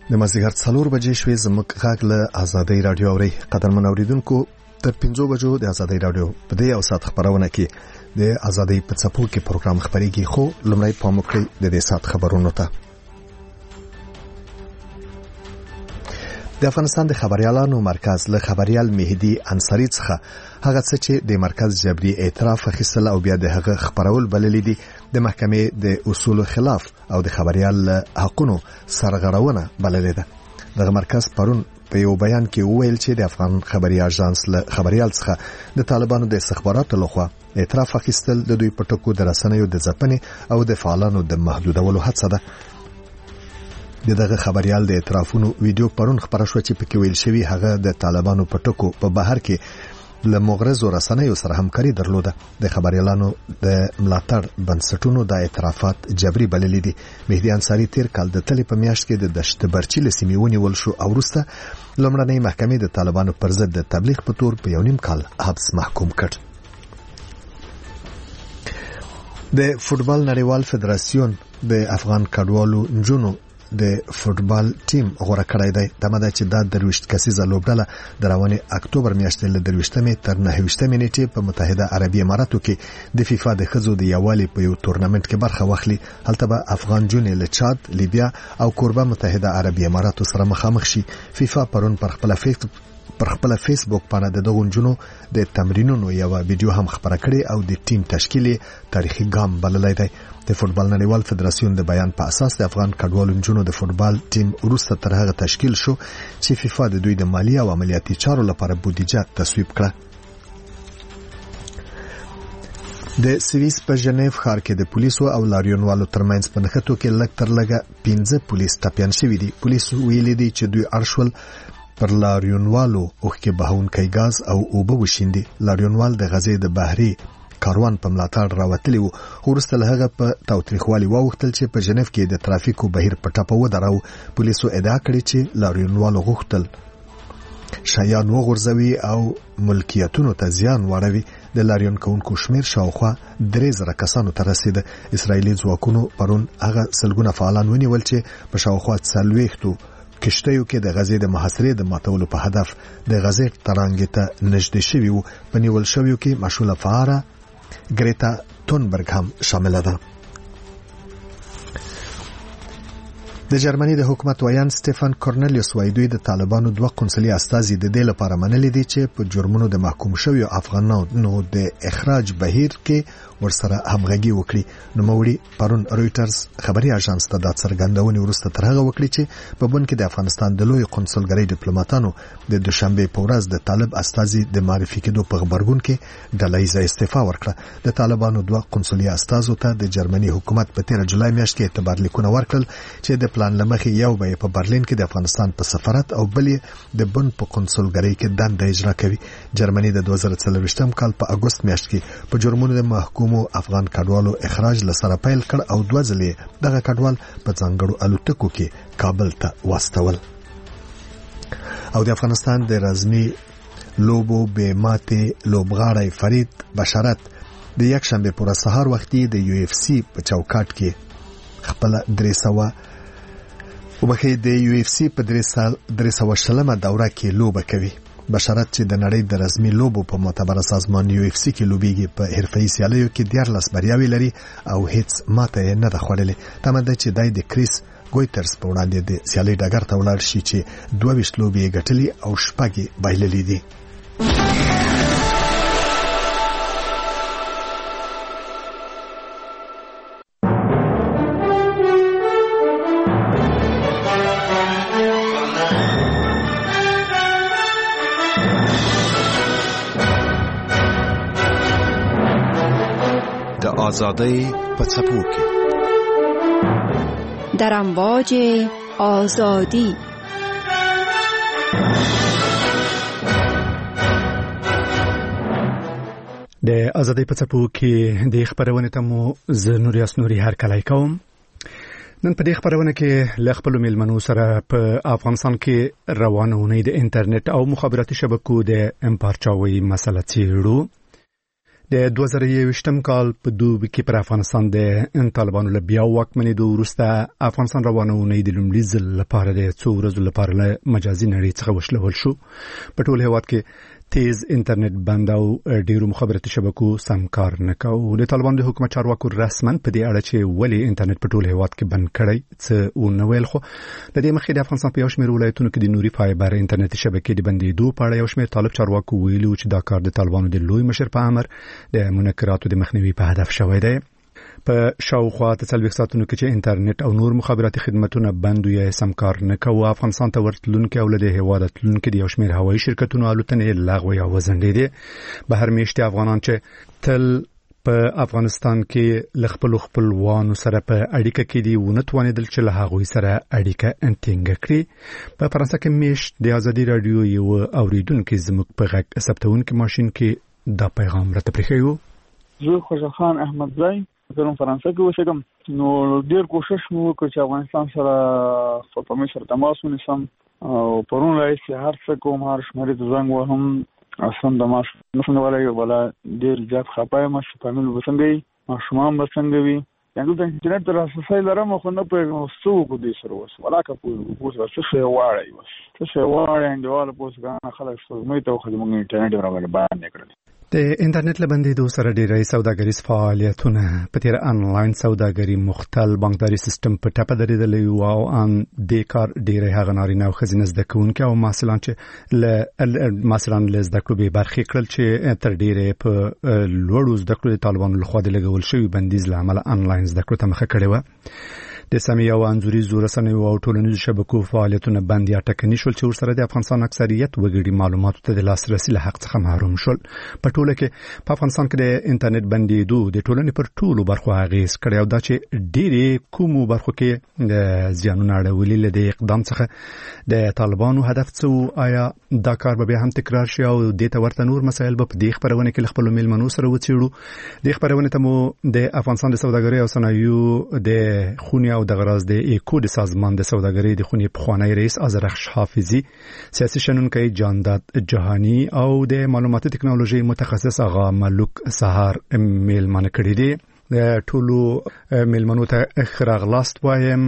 د مازیګر 4 بجې شوې زموږ غږ له آزادۍ رادیو اوري. قدرمن اوریدونکو تر 5 بجو د آزادۍ رادیو په دې او سات خبرونه کې د آزادۍ په څپو کې پروګرام خبريږي. خو لمړی پام وکړئ د دې سات خبرونو ته. د افغانستان د خبريالانو مرکز له خبريال مهدي انصاري څخه هغه څه چې د مرکز جبري اعتراف اخیستل او بیا د هغه خبرول بللې دي د محکمې د اصول خلاف او د خبريال حقونو سرغړونه بللې ده. دغه مرکز پرون په یو بیان کې وویل چې د افغان خبري اژانس له خبريال څخه د طالبانو د استخباراتو لخوا اعتراف اخیستل د دوی په ټکو د رسنیو د ځپنې او د فعالانو د محدودولو هڅه ده. دغه خبريال د اعترافونو ویډیو پرون خبره شو چې پکې ویل شوی هغه د طالبانو په ټکو په بهر کې له مغرضو رسنیو سره همکاري درلوده. د خبريالانو د ملاتړ بنسټونو د اعترافات جبري بللې دي. مهدي انصاري تیر کال د تلې په میاشت کې د دشت برچی له سیمې ونیول شو او وروسته لومړنۍ محکمې د طالبانو پر ضد د تبلیغ په تور په 1.5 کال حبس محکوم کړ. د فوټبال نړیوال فدراسیون د افغان کډوالو نجونو د فوټبال ټیم غوړه کړی دی. دمه چې د 23 کسیزه لوبډله د رواني اکتوبر میاشتې له 23 تر 29 نیټې په متحده عربی اماراتو کې د فیفا د خزو د یوالي په یو تورنمنت کې برخه واخلي. هلته به افغان جونې له چاد، لیبیا او کوربه متحده عربی اماراتو سره مخامخ شي. فیفا پرون پر خپل فیسبوک باندې د دغو نجونو د تمرینونو یو ویډیو هم خبره کړې او د ټیم تشکیل تاریخي ګام بللی دی. د فوټبال نړیوال فدراسیون د بیان په اساس د افغان کډوالو نجونو د فوټبال ټیم وروسته تر هغه تشکیل شو چې فیفا د دوی د مالی او عملیاتي چارو لپاره بودیجه تصویب کړه. د سویس په ژنیف ښار کې د پولیسو او لاریونوالو ترمنځ په نښتو کې لږ تر لږه 15 پولیس ټپیان شوي دي. پولیس ویلي دي چې دوی ارشول پر لاریونوالو اوخکې بهونکی غاز او اوبه وشیندي. لاریونوال د غزې د بحري کاروان په ملاتړ راوتلی وو. وروسته له هغه په تاوتریخوالي واوښتل چې په ژنیف کې د ترافیکو بهیر په ټاپه ودراو. پولیسو ادعا کړې چې لاریونوالو غوښتل شیان وغورځوي او ملکیتونو ته زیان واړوي. د لاریون کوونکو شمیر شاوخوا 3000 کسانو ته رسید. اسرایلی ځواکونو پرون هغه سلګونه فعالان ونیول چې په شاوخوا 40 کشتیو کې د غزې د محاصرې د ماتولو په هدف د غزې ترانګې ته نږدې شوي وو. په نیول شویو کې مشهوره فعاله ګریتا تونبرګ هم شامل ده. د جرمني د حکومت ویان سټيفن کورنلیوس وایي دوی د طالبانو 2 قونسلي استازي د دې لپاره منلي دي چې په جرمونو د محکوم شویو افغانانو د اخراج بهیر کې ورسره همغږي وکړي. نوموړي پرون رويټرز خبري اژانس ته د څرګندونې وروسته تر هغه وکړي چې په بن کې د افغانستان د لوی قونسلګرۍ ډیپلوماټانو د دوشنبه په ورځ د طالب استازي د معرفي کېدو په خبرګون کې ډلهیزه استعفا ورکړه. د طالبانو 2 قونسلي استازو ته د جرمني حکومت په 13 جولای میاشت کې اعتبار لیکونه ورکړل چې د پلان لمخې یو به په برلین کې د افغانستان په سفارت او بلې د بن په قونسلګرۍ کې دنده اجرا کوي. جرمني د 2024 کال په اگست میاشت کې په جرمونو د محکومو افغان کډوالو اخراج لسره پیل کړ او 2 ځلې دغه کډوال په ځانګړو الوتکو کې کابل ته واستول. او د افغانستان د رزمي لوبو به ماته لوبغاړی فرید بشارت د یک شنبه پر سهار وختي د UFC په چوکاټ کې خپل 300 د UFC په 300 دوره کې لوبه کوي. بشارت چې د نړۍ د رسمي لوبو په معتبر سازمان UFC کې لوبيږي په حرفه‌ای سیالیو کې 14 بریاوي لري او هیڅ ماته نه ده خوړلې. تمه ده چې دای د کریس ګویټرز په وړاندې د سیالي ډګر ته ولاړ شي چې 22 لوبي ګټلي او شپږ بایللې دي. آزادی په څپو کې در امواج آزادی. د آزادی په څپو کې د خبرونه ته مو زه نوریاس نوري هر کله کوم. نن په دې خبرونه کې ل خپل ملمنو سره په افغانستان کې روانونه د انټرنیټ او مخابراتي شبکو د امپارچاوي مسله چیرو. د 2021م کال په دوبي کې پر افغانستان د طالبانو له بیا واکمنېدو وروسته افغانستان روانونه د لومړي ځل لپاره د څو ورځو لپاره له مجازي نړۍ څخه وشلول شو. په ټول هېواد کې تیز انټرنیټ بند او ډیرو مخابراتي شبکو سم کار نه کوي. د طالبانو د حکومت چارواکو رسماً په دې اړه چې ولې انټرنیټ په ټول هېواد کې بند کړی څه ونه ویل، خو د دې مخکې د افغانستان په یو شمېر ولایتونو کې د نوري فایبر انټرنیټي شبکې د بندېدو په اړه یو شمېر طالب چارواکو ویلي چې دا کار د طالبانو د لوی مشر په امر د منکراتو د مخنیوي په هدف شوی دی. په شاوخوا 40 ساعتونو کې چې انټرنیټ او نور مخابراتي خدماتونه بند یا سم کار نه کوي، افغانستان ته ورتلونکي او له هېواده تلونکي د یو شمېر هوایي شرکتونو الوتنې لغوه یا وځنډېدې. بهر میشتي افغانان چې تل په افغانستان کې له خپلوانو سره په اړیکه کې دي ونه توانېدل چې له هغوی سره اړیکه ټینګه کړي. په فرانسه کې میشت د ازادي راډیو یو اوریدونکي زموږ په غږ ثبتونکي ماشین کې دا پیغام راته پرېښی و. زه خوشحال خان احمدزی زه فرانسه کې اوسېږم. نو ډېر کوشش مو وکړ چې افغانستان سره خپل سره تماس ونیسم او پرون راځي هر څه کوم هر شمېرې ته زنګ وهم اصلا د ماش نشم ولا ډېر زیات خپای ما شپامل وسنګي ماشومان بسنګ وي یعنی د انټرنیټ تر اساسه لرم خو نه په څو کو دي سره وس ولا کا پوس څه واړی وس څه واړی انډیوال پوس غاڼه خلک څه مې ته خو موږ انټرنیټ راغلی باندې کړل. د انټرنیټ له بندېدو سره ډېری سوداګریز فعالیتونه په تیر انلاین سوداګري مختل بانکداري سیستم په ټاپه درېدلی او ان د کار ډېری هغه نارینه او ښځینه زده کوونکي او محصلان چې مثلا له زده کړو به برخې کړل چې تر ډېرې په لوړو زده کړو د طالبانو لخوا د لګول شوي بندیز له امله انلاین زده کړو ته مخه کړې وه. د سیمې او انځوریزو رسنیو او ټولنیزو شبکو فعالیتونه بند یا ټکني شول چې ورسره د افغانستان اکثریت وګړي معلوماتو ته د لاسرسي له حق څخه محروم شول. په ټوله کې په افغانستان کې د انټرنیټ بندېدو د ټولنې پر ټولو برخو اغېز کړی او دا چې ډېرې کومو برخو کې د زیانونه اړولي له دې اقدام څخه د طالبانو هدف څه آیا دا کار به بیا هم تکرار شي او دې ته ورته نور مسایل به په دې خبرونه کې له خپلو میلمنو سره وڅېړو. دې خبرونه ته مو د افغانستان د سوداګرۍ او صنایعو د خونې او د غراز د ایکو د سازمان د سوداګرۍ د خونې پخوانی رئیس آذرخش حافظي، سیاسي شنونکی جانداد جهانی او د معلوماتي ټکنالوژي متخصص آغا ملوک سهار میلمانه کړي دي. د ټولو میلمنو ته ښه راغلاست وایم.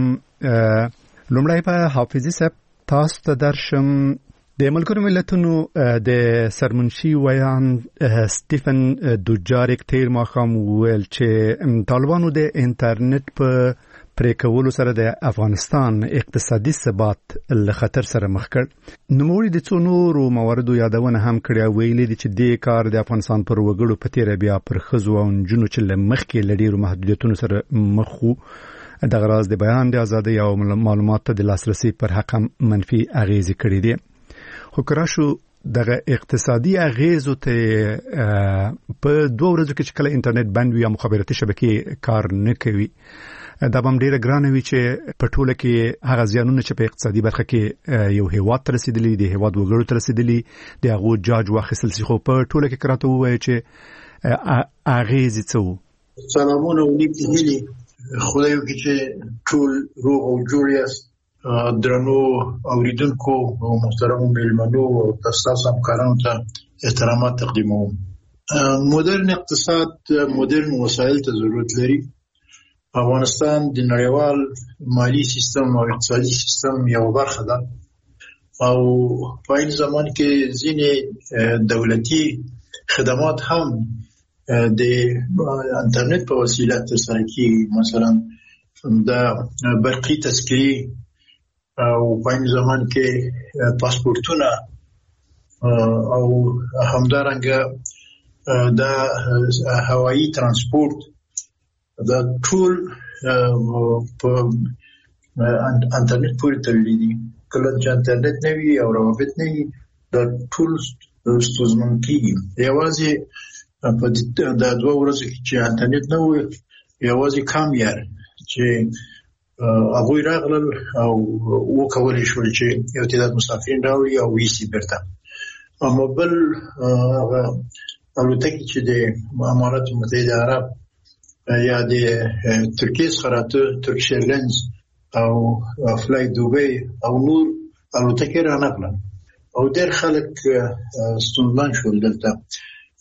لومړی په حافظي صاحب تاسو ته درشم. د ملګرو ملتونو د سرمنشي ویان سټیفن دوجاریک تیر ماښام وویل چې طالبانو د انټرنیټ په پرې کولو سره د افغانستان اقتصادي ثبات له خطر سره مخ کړ. نوموړي د څو نورو مواردو یادونه هم کړې او ویلي دي چې دې کار د افغانستان پر وګړو په تیره بیا پر ښځو او نجونو چې له مخکې له ډېرو محدودیتونو سره مخ وو دغه راز د بیان د ازادۍ او معلوماتو د لاسرسي پر حق هم منفي اغېزې کړې دي. خو کراشو دغه اقتصادي اغېزو ته په 2 ورځو کې چې کله انټرنیټ بند وي یا مخابراتي شبکې کار نه کوي دا به هم ډېره ګرانه وي چې په ټوله کې هغه زیانونه چې په اقتصادي برخه کې یو هېواد ته رسېدلي د هېواد وګړو ته رسېدلي د هغو جاج واخیستل شي. خو په ټوله کې راته ووایي چې اغېزې څه وو. سلامونه او نیک هیلې خدای وکړي چې ټول روغ او جوړ یاست. درنو اوریدونکو او محترمو میلمنو او تاسو همکارانو ته احترامات تقدیموم. مدرن اقتصاد مدرن وسایل ته ضرورت لري. افغانستان د نړیوال مالی سیستم او اقتصادي سیستم یو برخه ده او په این زمان کې ځینې دولتي خدمات هم د انټرنیټ په وسیله ترسره کیږي. مثلا د برقي تذکرې او په این زمان کې پاسپورتونه او همدارنګه د هوایي ترانسپورت دا ټول په انټرنیټ پورې تړلي دي. کله چې انټرنیټ نه وي او روابط نه وي دا ټول ستونزمن کېږي. یوازې په د 2 ورځو کې چې انټرنیټ نه وي یوازې کم یار چې هغوی راغلل او وکولی شول چې یو تعداد مسافرین راوړي او ویسي بیرته. اما بل هغه الوتکې چې د امارات متحده عرب یا د ترکیه څخه راته ترکیش ایرلاینز او فلای دوبۍ او نور الوتکې رانغلل او ډېر خلک ستونزمن شول دلته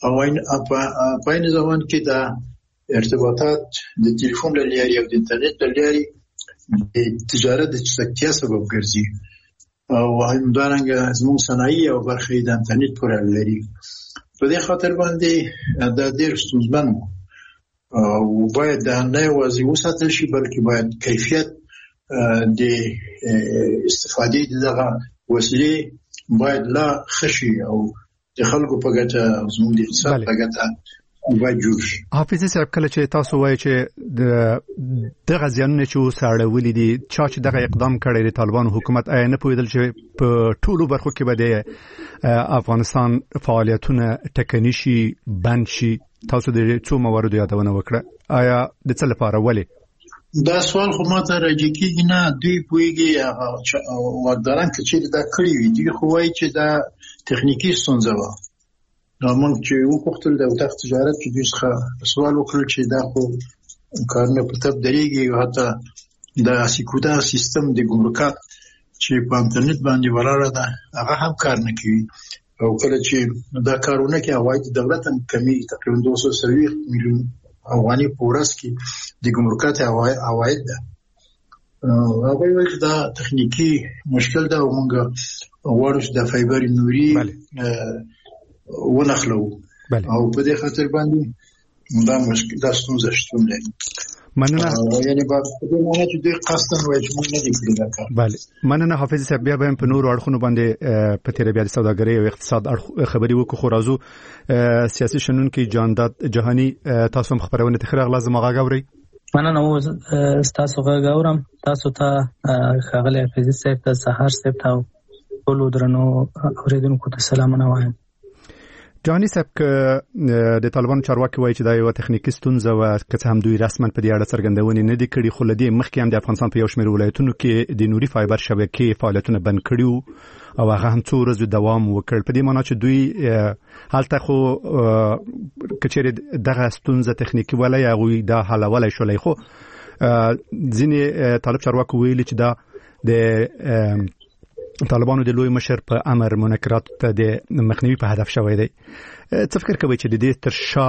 او په این ځوان کې دا ارتباطات د ټلیفون لارې او د انټرنیټ لارې د تجارت د چټکتیا سبب ګرځي او همدارنګه زموږ صنایع او برخې د انټرنیټ پورې لري. په دې خاطر باندې دا ډېر ستونزمن او باید دا نه یوازې وساتل شي بلکې باید کیفیت د استفادې دغه وسیلې باید لا خشي او د خلکو په ګټه زموږ د اقتصاد په ګټه باید جوړ شي. حافظ صاحب کله چې تاسو وایي چې د غزيانو چې وساړولې دي چې دغه اقدام کړی د طالبان حکومت آیا نه پوهیدل چې په ټولو برخو کې به د افغانستان فعالیتونه ټکني شي بند شي؟ تاسو د څو مواردو یادونه وکړه، آیا د څه لپاره ولې؟ دا سوال خو ماته راځي کېږي نه دوی پوهیږي واکداران چې دا کړی وي دوی خو وایي چې دا تخنیکی ستونزه وه. نو موږ چې وپوښتل د وزارت تجارت کې دوی څخه سوال وکړ چې دا خو کارونه په تب درېږي او حتی د سکودا سیستم د ګمرکات چې په انټرنیټ باندې ولاړه ده هغه هم کار نه کوي او کله چې دا کارونه کې عواید دولت هم کمی تقریبا 230 میلیون افغاني په ورځ کې د ګمرکات عواید ده. هغه وایي دا تخنیکی مشکل ده او موږ غواړو چې د فایبر نوري ونخلو او په دې خاطر باندې دا مشکل دا ستونزه شته. مننه یعنی په دې معنی چې دوی قصدن وایي چې موږ نه دي کړی دا کار. بله مننه حافظ صاحب. بیا به په نور اړخونو باندې په تیر بیا د سوداګرۍ او اقتصاد خبري وکړو خو راځو سیاسي شنونکي جانداد جهاني تاسو هم خبرونه تخریغ لازم غاغوري. مننه او تاسو غاغورم تاسو ته خغله حافظ صاحب ته سحر صاحب ته ټول درنو اوریدونکو ته سلامونه وایم. جهاني صاحب د طالبان چارواکي وایي چې دا یو تخنیکی ستونزه و که څه هم دوی رسماً په دې اړه څرګندونې نه دي کړې خو لدې مخکې هم د افغانستان په یو شمېر ولایتونو کې د نوري فایبر شبکې فعالیتونه بند کړي او هغه هم څو ورځې دوام وکړ. په دې معنی چې دوی هلته خو کچېرې دغه ستونزه تخنیکی ولای هغوی دا حلولی شولی خو ځینې طالب چارواکو ویلي چې دا د طالبانو د لوی مشر په امر منکرات ته د مخنیوي په هدف شوی دی. څه فکر کوي چې د دې تر شا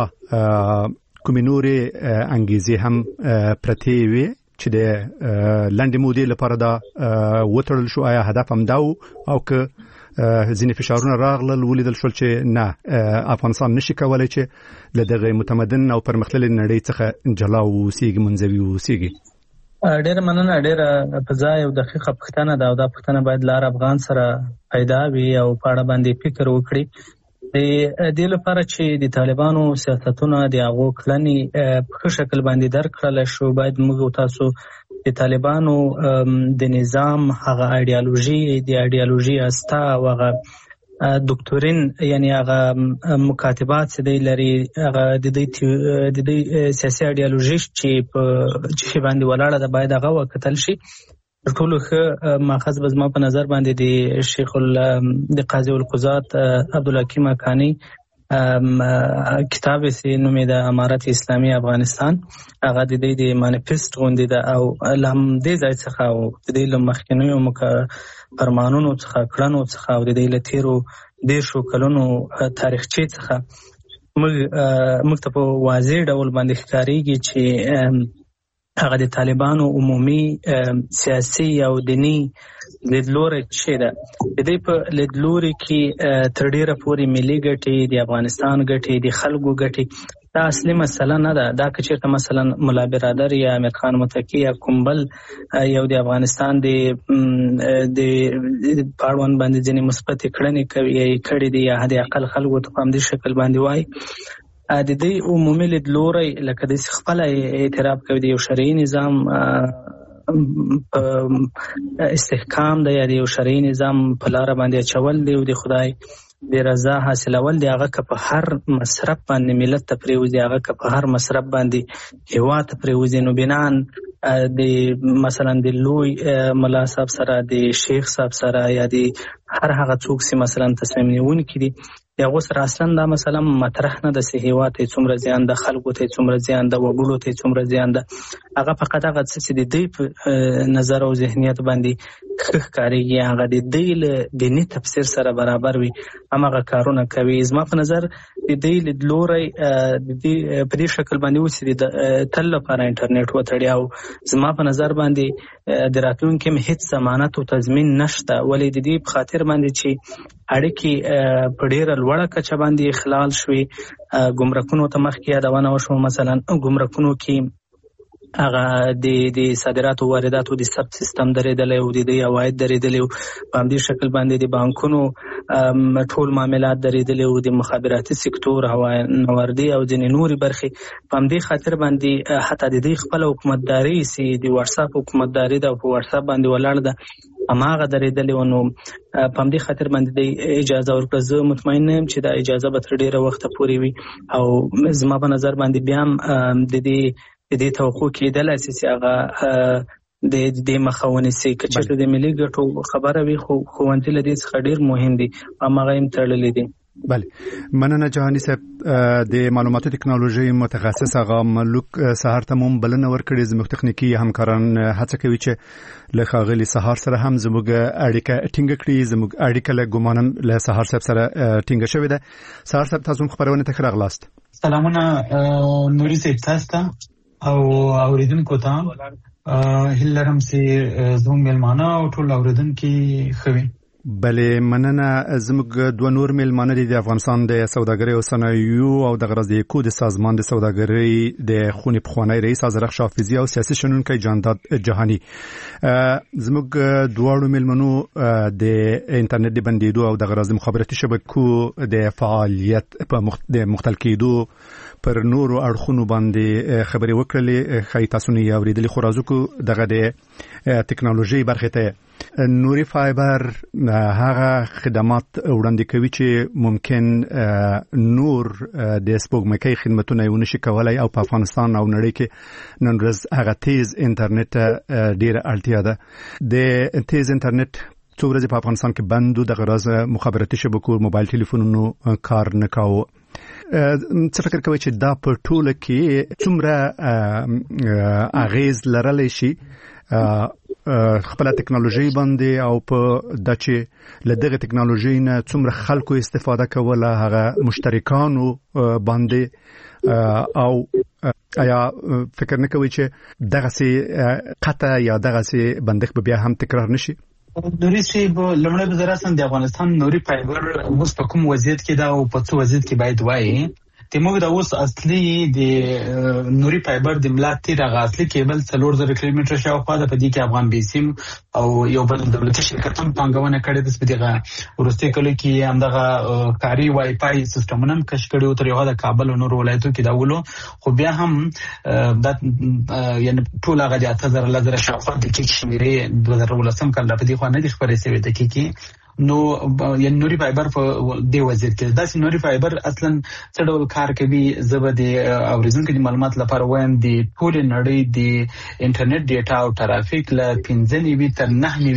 کومې نورې انګیزې هم پرتې وي چې د لنډې مودې لپاره دا وتړل شو؟ آیا هدف هم دا او که ځینې فشارونه راغلل ولیدل شول چې نه افغانستان نشي کولی چې له دغه متمدن او پرمختللې نړۍ څخه جلا وسیږي منزوي وسیږي؟ ډېر مننه. ډېر په ځای او دقیقه پوښتنه ده او دا پوښتنه باید لار افغان سره پیدا وي او په اړه باندې فکر وکړي. د دې لپاره چې د طالبانو سیاستونه د هغو کړنې په شکل باندې درک کړل شو باید موږ تاسو د طالبانو د نظام هغه ایډیالوژي استا او هغه دکتورین یعنی هغه مکاتبات چې دی لري هغه د دې سیاسي ایډیالوژي چې په باندې ولاړه ده باید هغه وکتل شي. ټول ښه ماخذ به زما په نظر باندې د شیخ د قاضي القضات عبدالحکیم اکانی کتاب یې نومې د امارت اسلامي افغانستان هغه د دې د مانیفست غوندې ده او لهم دې ځای څخه او د دې له مخکینیو فرمانونو څخه کړنو څخه او د دې له تیرو 10 کلونو تاریخچې څخه موږ ته په واضح ډول باندې ښکارېږي چې هغه د طالبانو عمومي سیاسي او دینی لیدلوري چې ده د دې په لیدلوري کې تر ډیره پورې ملي ګټې د افغانستان ګټې د خلکو ګټې دا اصلي مسله نه ده. دا که چېرته مثلا ملا برادر یا امیر خان متقي یا کومبل یو د افغانستان د پاړوان باندې ځینې مثبتې کړنې کړې دي یا حد اقل خلکو ته په همدې شکل باندې وایي د دې عمومي لیدلوری لکه د خپل اعتراف کوي د یو شرعي نظام استحکام دی یا د یو شرعي نظام په لار باندې اچول دی او د خدای د رضا حاصلول دی هغه که په هر مصرف باندې ملت ته پریوزي هغه که په هر مصرف باندې هیواد ته پریوزي نو بنان د مثلا د لوی ملا صاحب سره د شیخ صاحب سره یا د هر هغه څوک چې مثلا تصمیم نیونکي دي یغه سره اصلا دا مثلا مطرح نه د هیواد ته څومره زیان د خلکو ته څومره زیان د وګړو ته څومره زیان د هغه فقط هغه څه د دې نظر او ذهنیت باندې ښکارېږي هغه د دې دیني تفسیر سره برابر وي همغه کارونه کوي. زما په نظر د دې لیدلوري د دې په دې شکل باندې اوسې د تل لپاره انټرنیټ وتړي او زما په نظر باندې د راتلونکي هیڅ ضمانت او تضمین نشته، ولې د دې په خاطر باندې چې اړیکې په ډیره لوړه کچه باندې خلال شوي. ګمرکونو ته مخکې یادونه وشوه، مثلا ګمرکونو کې هغه د صادراتو او وارداتو د ثبت سیستم درېدلی او د عواید درېدلی او په همدې شکل باندې د بانکونو ټول معاملات درېدلی او د مخابراتي سکتور نوردي او ځینې نورې برخې په همدې خاطر باندې حتی د دې خپله حکومتداري چې د واتساپ حکومتداري ده او په واتساپ باندې ولاړ ده هماغه درېدلی و. نو په همدې خاطر باندې د اجازه ورکړه. زه مطمئن یم چې دا اجازه به تر ډېره وخته پورې وي او زما په نظر باندې بیا هم د دې توقع کېدلی سي چې هغه د دې مخه ونیسي. که چېرته د ملي ګټو خبره وي خو ښوونځي له دې څخه ډېر مهم دي، هماغه هم تړلي دي. بله، مننه جهاني صاحب. د معلوماتو ټکنالوژي متخصص هغه ملوک سهار ته مون بلنه ورکړې. زموږ تخنیکی همکاران هڅه کوي چې له ښاغلي سهار سره هم زموږ اړیکه ټینګه کړي. زموږ اړیکه له ګمانم له سهار صاحب سره ټینګه شوې ده. سهار صاحب، تاسو خبرونه ته راغلاست. سلامونه نوري صاحب، تاسو او اوریدونکو ته هیله لرم چې زموږ مېلمانه او ټول اوریدونکي ښه وي. بله، مننه. زموږ دوه نور مېلمانه دي د افغانستان د سوداګرۍ او صنایعو او د غرض د کود سازمان د سوداګرۍ د خونې پخوانی رئیس حضرت شافعي او سیاسي شنونکی جانداد جهاني. زموږ دواړو مېلمنو د انټرنیټ د بندېدو او د غرض د مخابراتي شبکو د فعالیت په د مختل کېدو پر نورو اړخونو باندې خبرې وکړلې. ښایي تاسو نه یې اورېدلي، خو راځو کو دغه د ټکنالوژي برخې ته. نوري فایبر هغه خدمات وړاندې کوي چې ممکن نور د سپوږمکۍ خدمتونه یې ونشي کولای او په افغانستان او نړۍ کې نن ورځ هغه تیز انټرنیټ ډېره اړتیا ده. د تیز انټرنیټ څو ورځې په افغانستان کې بند و، د غرض مخابراتي شبکو موبایل ټلیفونونو کار نه کاوه. څه فکر کوي چې دا په ټوله کې څومره اغیز لرلی شي خپل ټکنالوژي باندې او په دچې له دغه ټکنالوژي نه څومره خلکو استفاده کوله هغه مشترکانو باندې، او آیا فکر نه کوي چې دغه سي قطع یا دغه سي بندښت بیا هم تکرار نشي؟ نوري صاحب، لومړی به زه د افغانستان نوري فایبر اوس په کوم وضعیت کې ده او په څه وضعیت کې باید وایي. تیموږ د اوس اصلي د نوري فایبر د ملا تیر هغه اصلي کیبل 4000 کیلومتره شاوخوا د پدې کې افغان بیسیم او یو بل دولتي شرکتونو پانګونه کړې د سپدغه ورسته کله کې همدغه کاری وای فای سیستمونه کش کړي تر یو د کابل او نور ولایتو کې داولو. خو بیا هم د یعنی ټول هغه د 8000 لزر شاوخوا د کې شمیرې 2018 کال په دې خو نه دي خبرې سوي د کې نو یعنی نوري فایبر په دې وضعیت کې دا نوري فایبر اصلا څه ډول کار کوي. زه د اوریدونکو د معلومات لپاره وایم د ټول نړۍ د انټرنیټ ډیټا او ټرافیک ل 15 تر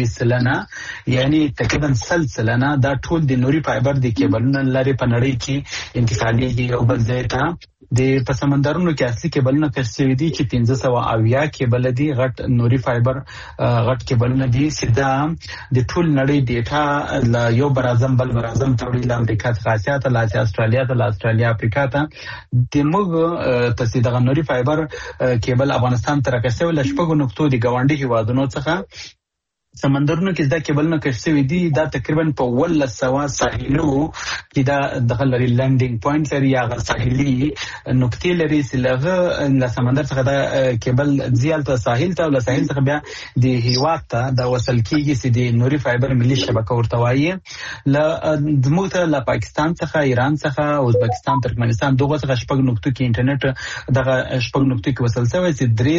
9% یعنی تقریبا سلسله دا ټول د نوري فایبر د کیبلونو لري په نړۍ کې انتقالي او بل ځای ته د په سمندرونو کې اصلي کیبلونه کشف دي چې 1500 کیبل دي غټ نوري فایبر غټ کیبلونه دي سیده د ټول نړۍ ډیټا لا یو برازم بل برازم تړي ل امریکا څخه اسیا ته ل استرالیا ته ل استرالیا افریقا ته د موږ ته د نوري فایبر کیبل افغانستان تر کسه ول شپږ نقطو د گاونډي هیوادونو څخه سمندرونو کې دا کیبلونه کشف شوی دي. دا تقریبا په 1100 ساحلو کې دا دغه لري لانډینګ پوینټ لري یا ساحلي نقطې لري چې لغه د سمندر څخه دا کیبل ځیل ته ساحل ته ول ساحل څخه بیا د هیواد ته دا وصل کیږي چې د نوري فایبر ملي شبکه ورته وایي. ل دموته ل پاکستان څخه ایران څخه ازبکستان ترکمنستان دغه څخه شپږ نقطو کې انټرنیټ دغه شپږ نقطو کې وصل شوی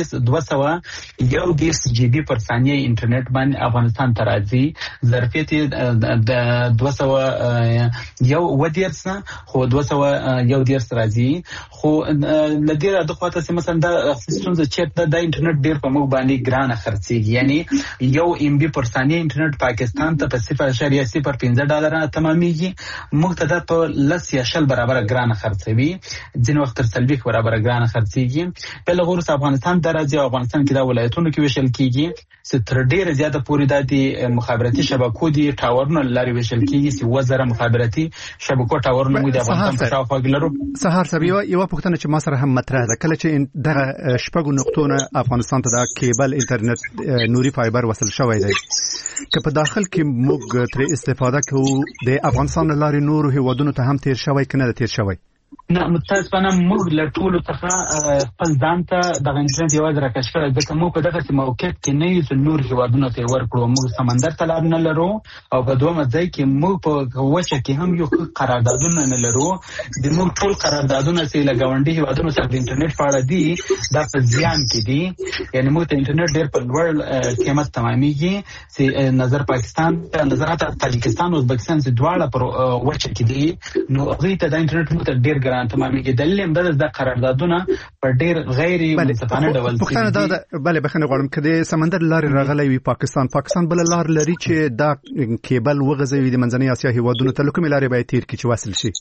چې 200 جی بي پر ثانیه انټرنیټ باندې افغانستان ته راځي. ظرفیت د 200 یو ودیرس خو 200 یو دیرس راځي. خو لدیره د خواته چې مثلا د سیستم چې د انټرنیټ ډیر په موږ باندې ګرانه خرڅيږي یعنی یو ام بي پر ثانیه انټرنیټ پاکستان ته په 0.05 ډالر تمامېږي. موږ ته د په لس یا شل برابر ګرانه خرڅوي، ځین وخت تر سلبي برابر ګرانه خرڅيږي. په لغور افغانستان درځي او افغانستان کې د ولایتونو کې وشل کیږي چې تر ډیره زیاته پورې د مخابراتي شبکو دي ټاورونه لاري وشل کیږي چې وزره مخابراتي شبکو ټاورونه موږ د افغانستان په شاوخوا کې لرو. سهار صاحب یو پوښتنه چې ما سره هم مطرح ده، کله چې دغه شپږ نقطونه افغانستان ته د کیبل انټرنیټ نوري فایبر وصل شوی دی، که په داخل کې موږ تر استفاده کوو د افغانستان لاري نورو هیوادونو ته هم تیر شوی کنه تیر شوی؟ نه متاسفانه موږ له ټولو څخه خپل ځان ته د انټرنیټ یوازې راکش کړی، ځکه موږ په دغه موقعیت کې نه یو چې نور هیوادونو ته ورکړو. موږ سمندر ته لار نه لرو او په دومره ځای کې موږ په وچه کې هم یو قراردادونه نه لرو. د موږ ټول قراردادونه چې له ګاونډي هیوادونو سره د انټرنیټ په اړه دي دا په زیان کې دي. یعنی موږ ته انټرنیټ ډېر په لوړ قیمت تمامېږي چې نظر پاکستان نظر تاجکستان او ازبکستان چې دواړه پر وچه کې دي، نو هغوی ته د انټرنیټ موږ ته ډېر ګران تمامېږي. دلیل هم دا د قراردادونه په ډېر غیر منصفانه ډول پوښتنه دا ده. بله بخښنه غواړم که د سمندر لارې راغلی وي پاکستان بله لار لري چې دا کیبل وغځوي د منځنۍ اسیا هیوادونو ته، له کومې لارې باید تیر کړي چې وصل شي؟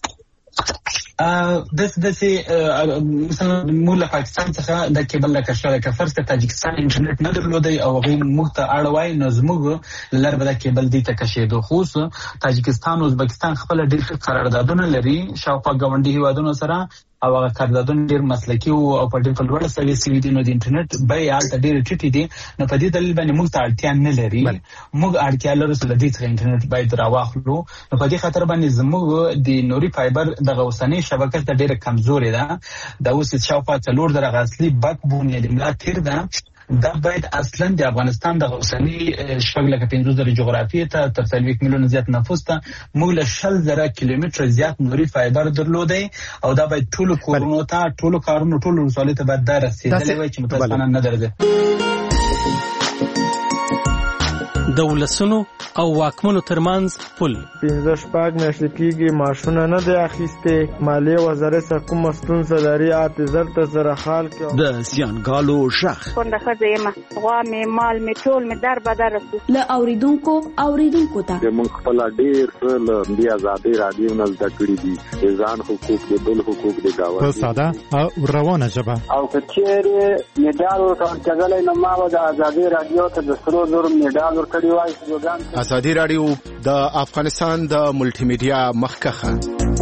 داسې مثلا موږ له پاکستان څخه د کیبل له کشره که فرض کړه تاجکستان انټرنیټ نه درلودی او هغوی موږ ته اړ وای، نو زموږ له لارې به دا کیبل دې ته کشېدو. خو تاجکستان او ازبکستان خپله ډېر ښه قراردادونه لري شاوخوا ګاونډي هیوادونو سره او هغه قراردادونه ډېر مسلکي او په ډېر لوړه سویې سوي دي، نو د انټرنیټ بیې هلته ډېرې ټیټې دي. نو په دې دلیل باندې موږ ته اړتیا نه لري، موږ اړتیا لرو چې له دې څخه انټرنیټ باید راواخلو. نو په دې خاطر باندې زموږ د نوري فایبر دغه اوسنۍ شبکه ته ډېره کمزورې ده. دا اوس شاوخوا 4 اصلي بک بون یې د ملا تیر ده، دا باید اصلا د افغانستان د اوسنۍ 5,50,000 جغرافیې ته تر 40 میلیونه زیات نفوس ته موږ له 60,000 کیلومتره زیات نوري فایبر درلودی او دا باید ټولو کورونو ته ټولو کارونو ټولو ولسوالیو ته باید دا رسېدلی وای چې متاسفانه نه درځي. د ولسونو او واکمنو ترمنځ پل 15 میاشتې کېږي معاشونه نه دی اخیستې، مالیې وزارت څخه کومه ستونزه لري اعتذار ته سره حال کې د زیانګالو شخ کونډه ښځه یم، غوا مې مال مې ټول مې در بدر رسو له اوریدونکو ته موږ خپل ډېر له دې ازادي رادیو نه زده کړي دي د ځان حقوق د بل حقوق د گاونډي په ساده او روانه ژبه او کچېرې میډال ورکړل نو ما د ازادي رادیو ته د 300 میډال ورکړی وای. ازادي رادیو د افغانستان د ملټي میډیا مخکخه.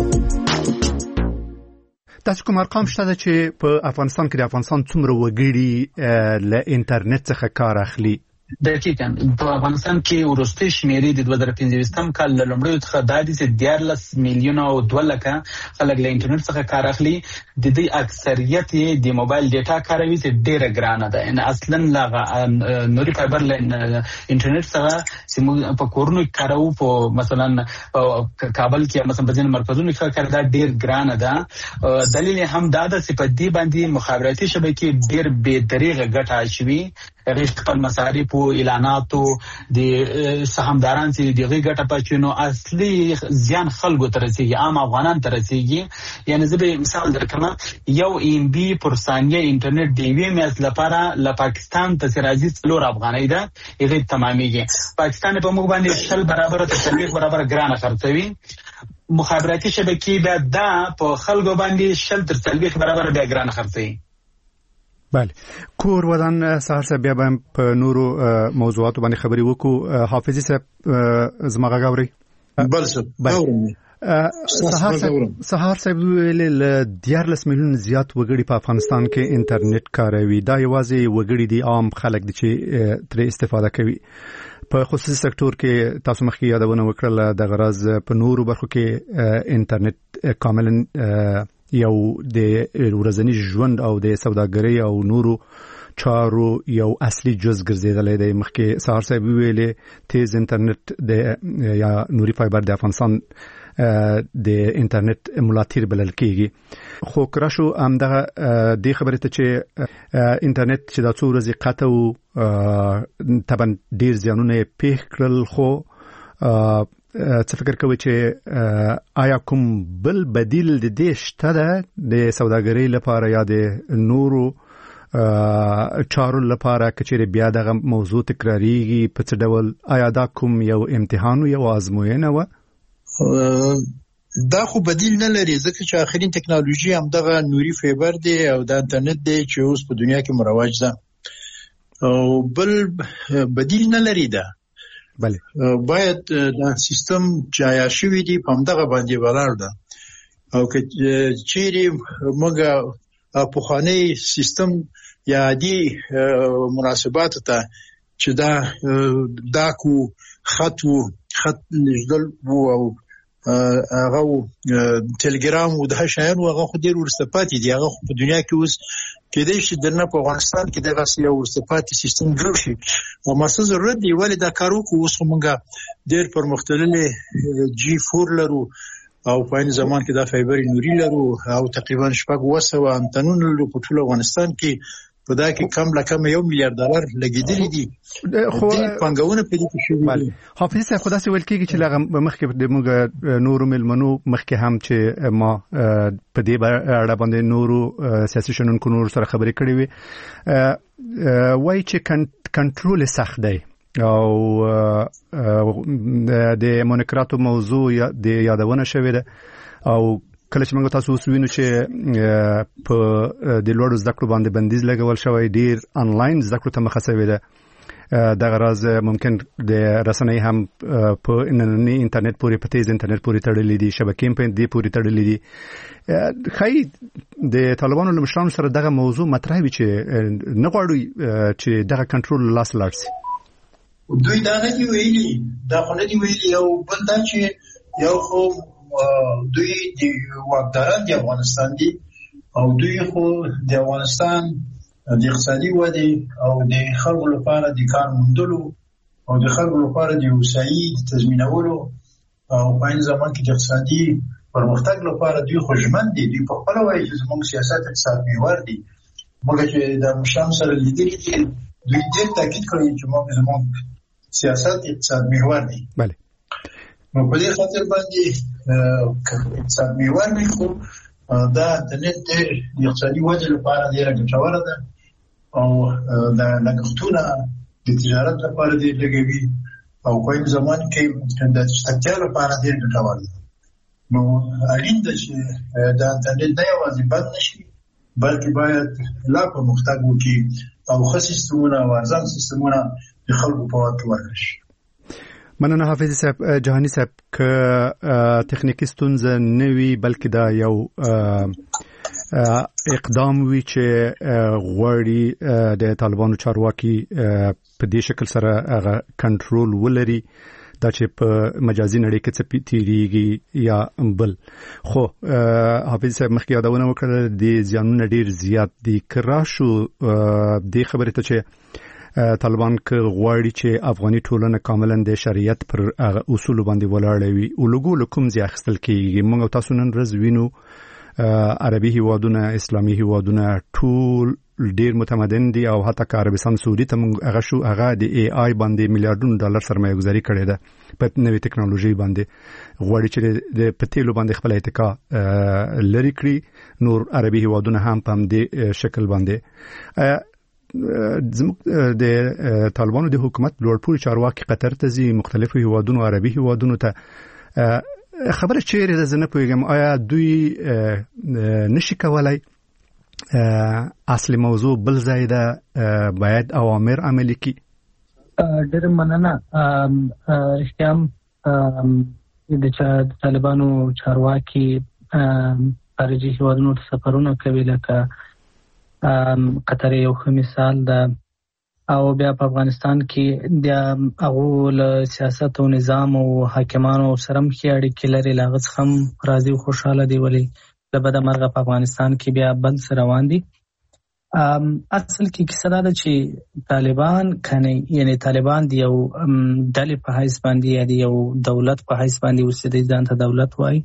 تاسو کوم ارقام شته چې په افغانستان کې د افغانستان څومره وګړي له انټرنیټ څخه کار اخلي؟ دقیقاً په افغانستان کې وروستۍ شمیرې د 2015 کال له لومړیو څخه دا دي چې 14 میلیونه او 2 لکه خلک له انټرنیټ څخه کار اخلي. د دې اکثریت یې د موبایل ډیټا کاروي چې ډېره ګرانه ده. یعنې اصلا نوري فایبر له انټرنیټ څخه چې موږ په کورونو کې کاروو، په مثلا کابل کې مثلا په ځینو مرکزونو کې کار دا ډېر ګرانه ده. دلیل هم دا ده چې په دې باندې مخابراتي شبکې ډېر بې دریغه ګټه اچوي. هغې خپل مصارف او اعلاناتو د سهامداران چې دغه ګټه پچې، نو اصلي زیان خلکو ته رسېږي، عام افغانان ته رسېږي. یعنې زه به مثال درکړم، 1 MB پر ثانیه انټرنیټ د یوې میاشتې لپاره له پاکستان ته چې راځي 4 افغانۍ ده، هغې تمامېږي. پاکستان په موږ باندې 20 برابره تر 40 برابره ګرانه خرڅوي. مخابراتي شبکې بیا دا په خلکو باندې 20 تر 40 برابره بیا ګرانه خرڅوي. بله کور ودان سهار صاحب بیا به په نورو موضوعاتو باندې خبرې وکړو. حافظي صاحب زما غږ اورئ؟ بل سهار صاحب ویل 14 میلیون زیات وګړي په افغانستان کې انټرنیټ کاروي. دا یوازې وګړي دي، عام خلک دي چې ترې استفاده کوي. په خصوصي سکتور کې تاسو مخکې یادونه وکړه د غرض په نورو برخو کې انټرنیټ کاملا یو د ورځني ژوند او د سوداګرۍ او نورو چارو یو اصلي جز ګرځیدلی دی. مخکې سهار صاحب ویلې تیز انټرنیټ د یا نوري فایبر د افغانستان د انټرنیټ ملاتیر بلل کېږي. خو کراشو همدغه دې خبرې ته چې انټرنیټ چې دا څو ورځې قطع و طبعا ډېر زیانونه یې پېښ کړل. خو څه فکر کوي چې آیا کوم بل بدیل د دې شته ده د سوداګرۍ لپاره یا د نورو چارو لپاره که چیرې بیا دغه موضوع تکراریږي په څه ډول؟ آیا دا کوم یو امتحان یو آزموینه وه؟ دا خو بدیل نه لري، ځکه چې آخرین ټکنالوژي همدغه نوري فایبر دی او د انټرنیټ دی چې اوس په دنیا کې مروج ده او بل بدیل نه لري. ده بله باید دا سیستم چې عیاشوي دي په همدغه باندې ولاړ ده او که چیرې موږ پخوانی سیستم یا عادي مناسباتو ته چې دا کو خط نږدل وو او هغه ټلګرام او د شایان هغه خو ډیر ورسته پاتې دي هغه په دنیا کې اوس کېدای شي درنه په افغانستان کې دغه یو ورسته پاتې سیستم جوړ شي او مسله ضرورت دی ولې دا کار وکړو اوس موږ ډیر پرمختللي G4 لرو او په این زمان کې دا فایبر نوري لرو او تقریبا 600 انتنون لرو په ټول افغانستان کې په دا کې کم لکه $1 میلیارډ لګیدلې دي خو پنګونه په دې کې شوي دي حافظ صاحب خدا سي ویل کېږي چې لغه مخکې د موږ نورو ملمنو مخکې هم چې ما په دې اړه باندې نورو سیاسي شنونکو نور سره خبرې کړې وي وایي چې کنټرول سخت دی او د مونیکراتو موضوع د یادونه شوې ده او کله چې موږ تاسو وسوینو چې په د لوړو زده کړو باندې بندیز لګول شوی ډیر انلاین زده کړو ته مخه شوې ده د غراض ممکن د رسنۍ هم په انټرنیټ پورې په تیز انټرنیټ پورې تړلې دي شبکې په دې پورې تړلې دي خای د طالبانو له مشرانو سره دغه موضوع مطرح وي چې نه غواړي چې دغه کنټرول لاس لاړ شي دوی دا نه دی ویلي دا خو نه دی ویلي او بل دا چې یو خو دوی د واکداران د افغانستان دي او دوی خو د افغانستان د اقتصادي ودې او د خلکو لپاره د کار موندلو او د خلکو لپاره د وسایي تضمینولو او په این زمان کې د اقتصادي پرمختګ لپاره دوی خوشمن دي دوی په خپل وایي چې زموږ سیاست اقتصاد محور دي موږ چې د مشام سره لیدلې دي دوی دې تاکید کوي چې موږ زموږ سیاست اقتصاد محور دي بله نو په دې خاطر باندې اقتصاد محور نه خو دا د نت اقتصادي ودې لپاره ډیره ګټوره ده او د لګښتونه د تجارت لپاره ډیر لګوي او په این زمان کې د استقلال لپاره ډیر ګټور ده نو اړین ده چې دا د نت نه یوازې بند نشي بلکې باید لا پرمختګ وکړي او ښه سیستمونه او ارزان سیستمونه د خلکو په واک کې ورشي مننه حافظ صاحب جهانی صاحب ک تخنیکی ستونزه نه وی بلکې دا یو اقدام وی چې غوړی د طالبانو چارواکي په دې شکل سره هغه کنټرول ولري دا چې په مجازي نړۍ کې څه تیریږي یا بل خو حافظ صاحب مخکې یادونه وکړه د ځانونه ډیر زیات دي کراشو د خبرې ته چې طالبان که غواړي چې افغاني ټولنه کاملا د شریعت پر اصول باندې ولاړ وي او لګو کوم ځای اخستل کیږي موږ تاسو نن ورځ وینو عربي هیوادونه اسلامي هیوادونه ټول ډیر متمدن دي او حتی که عربستان سعودي ته هغه د ای آی باندې $ملیارډونو سرمایه گذاري کړې ده په نوې ټکنالوژي باندې غواړي چې د پتیلو باندې خپل اتکا لري کړی نور عربي هیوادونه هم په دې شکل باندې د طالبانو د حکومت لوړپوړي چارواکي قطر ته ځي مختلفو هیوادونو عربي هیوادونو ته خبره چیرې ده زه نه پوهیږم آیا دوی نشي کولای اصلي موضوع بل ځای ده باید اوامر عملي کړي ډېر مننه رښتیا د طالبانو چارواکي خارجي هیوادونو ته سفرونه کوي لکه قطر یو ښه مثال ده او بیا په افغانستان کې د هغو له سیاست او نظام او حاکمانو سره هم ښې اړیکې لري له هغه څخه هم راضي او خوشحاله دي ولې له بده مرغه په افغانستان کې بیا بل څه روان دي اصل کې کیسه دا ده چې طالبان یعنی طالبان د یو ډلې په حیث باندې یا د یو دولت په حیث باندې اوسېدي ځان ته دولت وایي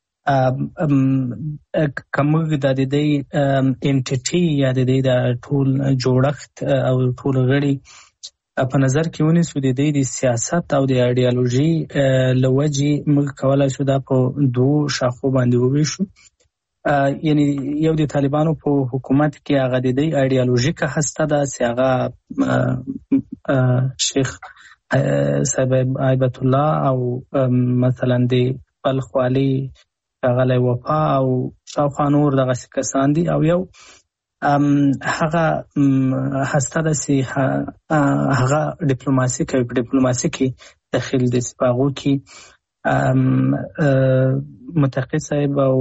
کومه د دې انټیټي یا د دې د ټول جوړښت او ټول غړي په نظر کې ونیسو د دې د سیاست او د ایډیالوژي لوجي موږ کولای شو دا په دوه شاخو باندې وویشو یعنی یو د طالبانو په حکومت کې هغه د دې ایډیالوژیکه هسته ده چې هغه شیخ صاحب ایبت الله او مثلا د بلخوالي غلې وفا او شاوخوا نور دغه کسان دي او یو هغه هسته ده چې هغه ډیپلوماسي کوي په ډیپلوماسي کې داخل دي سپاغو کې متقی صاحب او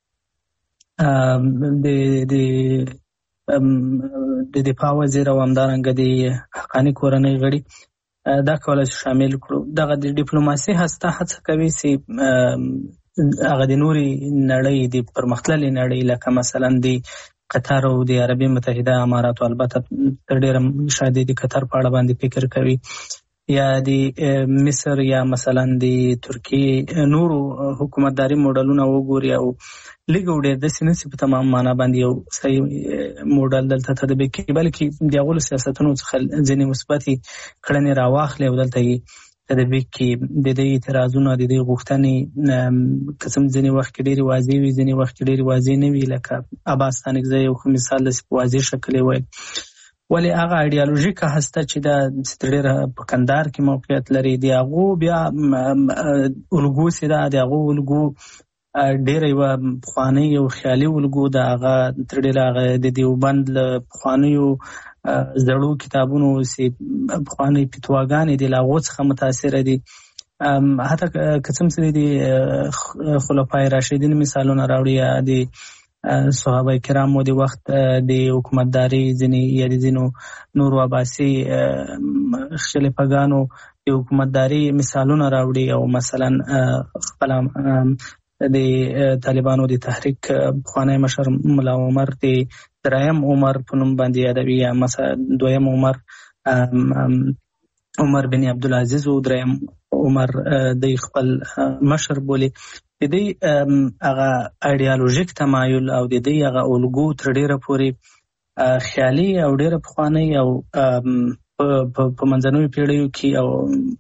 د دفاع وزیر او همدارنګه د حقانی کورنۍ غړي دا کولای شامل کړو. دغه د ډیپلوماسي هسته هڅه کوي چې هغه د نوري نړۍ د پرمختللې نړۍ لکه مثلا د قطر او د عربي متحده اماراتو، البته ډېر شاید د قطر په اړه باندې فکر کوي، یا د مصر یا مثلا د ترکیه نورو حکومتداري موډلونه وګوري او لږ ډېر د سینسي په تمام معنا باندې یو صحیح موډل دلته تطبیق کوي، بلکې د هغو سیاستونو څخه ځینې مثبتې کړنې راواخلي او دلته یې تطبیق کړي. د دې اعتراضونه د دې غوښتنې قسم ځینې وخت کې ډېرې واضح وي، ځینې وخت کې ډېرې واضح نه وي، لکه عباس ستانکزی یو ښه مثال داسې په واضح شکل یې وایي. ولې هغه ایډیالوژیکه هسته چې دا ډېره په کندهار کې موقعیت لري، د هغو بیا الګو چې دا د هغو الګو ډېره یوه پخوانۍ یو خیالي الګو د هغه تر ډېره هغه د دیوبند له پخوانیو زړو کتابونو چې پخوانۍ فتواګانې دي له هغو څخه متاثره دي. حتی که څه چې د خلفای راشدین مثالونه راوړي یا د صحابه کرامو د وخت د حکومتداري ځینې یا د ځینو نورو عباسي خلیفګانو د حکومتداري مثالونه راوړي، او مثلا خپل د طالبانو د تحریک پخوانی مشر ملا عمر د دریم عمر په نوم باندې یادوي، یا مثلا دویم عمر بن عبدالعزیز او دریم عمر د خپل مشر بولي. د دې هغه ایډیالوژیک تمایل او د دې هغه الګو تر ډېره پورې خیالي او ډېره پخوانۍ او په منځنیو پیړیو کې او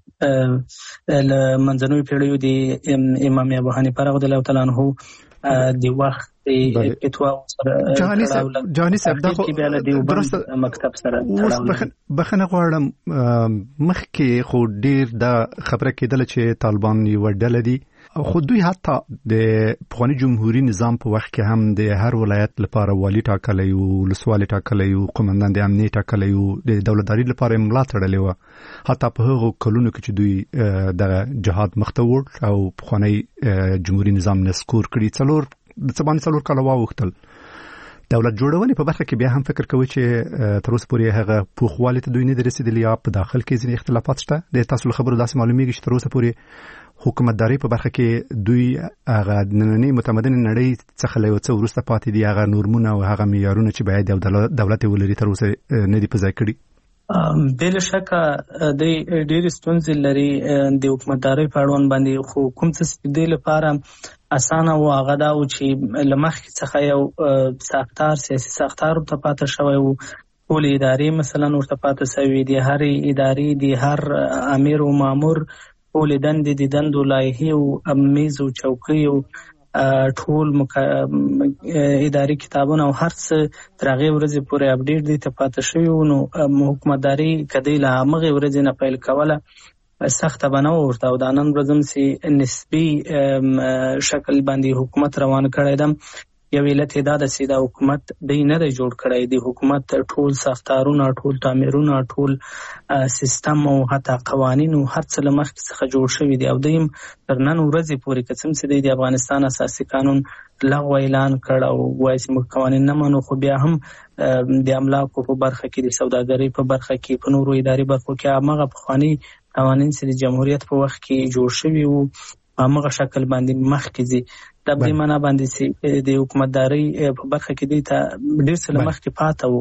منځنیو پیړیو د امام ابو حنیفه رضی الله تعالی عنه د وخت فتوا سره جهانی صاحب دا درسته مکتب سره بخنه غواړم مخکې خو ډېر دا خبره کېدله چې طالبان یو ډله دي، خو دوی حتی د پخواني جمهوریت نظام په وخت کې هم د هر ولایت لپاره والی ټاکلی و، ولسوالي ټاکلی و، قومندان د امنیت ټاکلی و، د دولتداري لپاره ملا تړلې وه. حتی په هغو کلونو کې چې دوی د جهاد مخته وړ او پخواني جمهوریت نظام نسکور کړي، څلور کاله واوښتل. دولت جوړونې په برخه کې بیا هم فکر کوي چې تر اوسه پورې هغه پوخوالي ته دوی نه دي رسېدلي، یا په داخل کې ځینې اختلافات شته. د تاسو له خبرو داسې معلومیږي چې تر اوسه پورې حکومتداري په برخه کې دوی هغه نننۍ متمدنې نړۍ څخه له یو څه وروسته پاتې دي، هغه نورمونه او هغه معیارونه چې باید یو دولت ولري تر اوسه نه دي په ځای کړي. بلا شکه د ډېرې ستونزې لري د حکومتدارۍ په اړوند باندې، خو کوم څه د دې لپاره اسانه و هغه دا و چې له مخکې څخه یو سیاسي ساختار ورته پاته شوی و، ټولې ادارې مثلا ورته پاته شوې دي، هرې ادارې د هر امیر او مامور ټولې دندې د دندو لایحې او میز او چوکۍ او ټول اداري کتابونه او هر څه تر هغې ورځې پورې اپډیټ دي ته پاته شوي وو. نو حکومتداري که دی له همغې ورځې نه پیل کوله سخته به نه ورته، او دا نن ورځ هم چې نسبي شکل باندې حکومت روان کړی ده. یو علت یې دا ده چې دا حکومت دی نه دی جوړ کړی، د حکومت ټول ساختارونه، ټول تعمیرونه، ټول سیستم او حتی قوانین او هر څه له مخکې څخه جوړ شوي دي، او دی هم تر نن ورځې پورې که څه هم چې دی د افغانستان اساسي قانون لغوه اعلان کړ او وایي چې موږ قوانین نه منو، خو بیا هم د املاکو په برخه کې، د سوداګرۍ په برخه کې، په نورو اداري برخو کې همغه پخواني قوانین چې د جمهوریت په وخت کې جوړ شوي وو همغه شکل باندې مخکې ځي. دا په دې معنا باندې چې د حکومتدارۍ په برخه کې دی ته ډېر څه له مخکې پاته وو،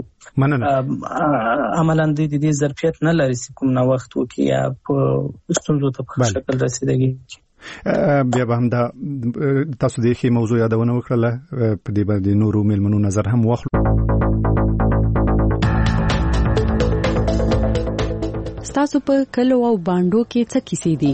عملاً دی د دې ظرفیت نه لري چې کوم نوښت وکړي یا په ستونزو ته په شکل رسېدګي وکړي. بیا به هم دا تاسو د ښې موضوع یادونه وکړله، په دې باندې نورو مېلمنو نظر هم واخلو. ستاسو په کلو او بانډو کې څه کیسې دي؟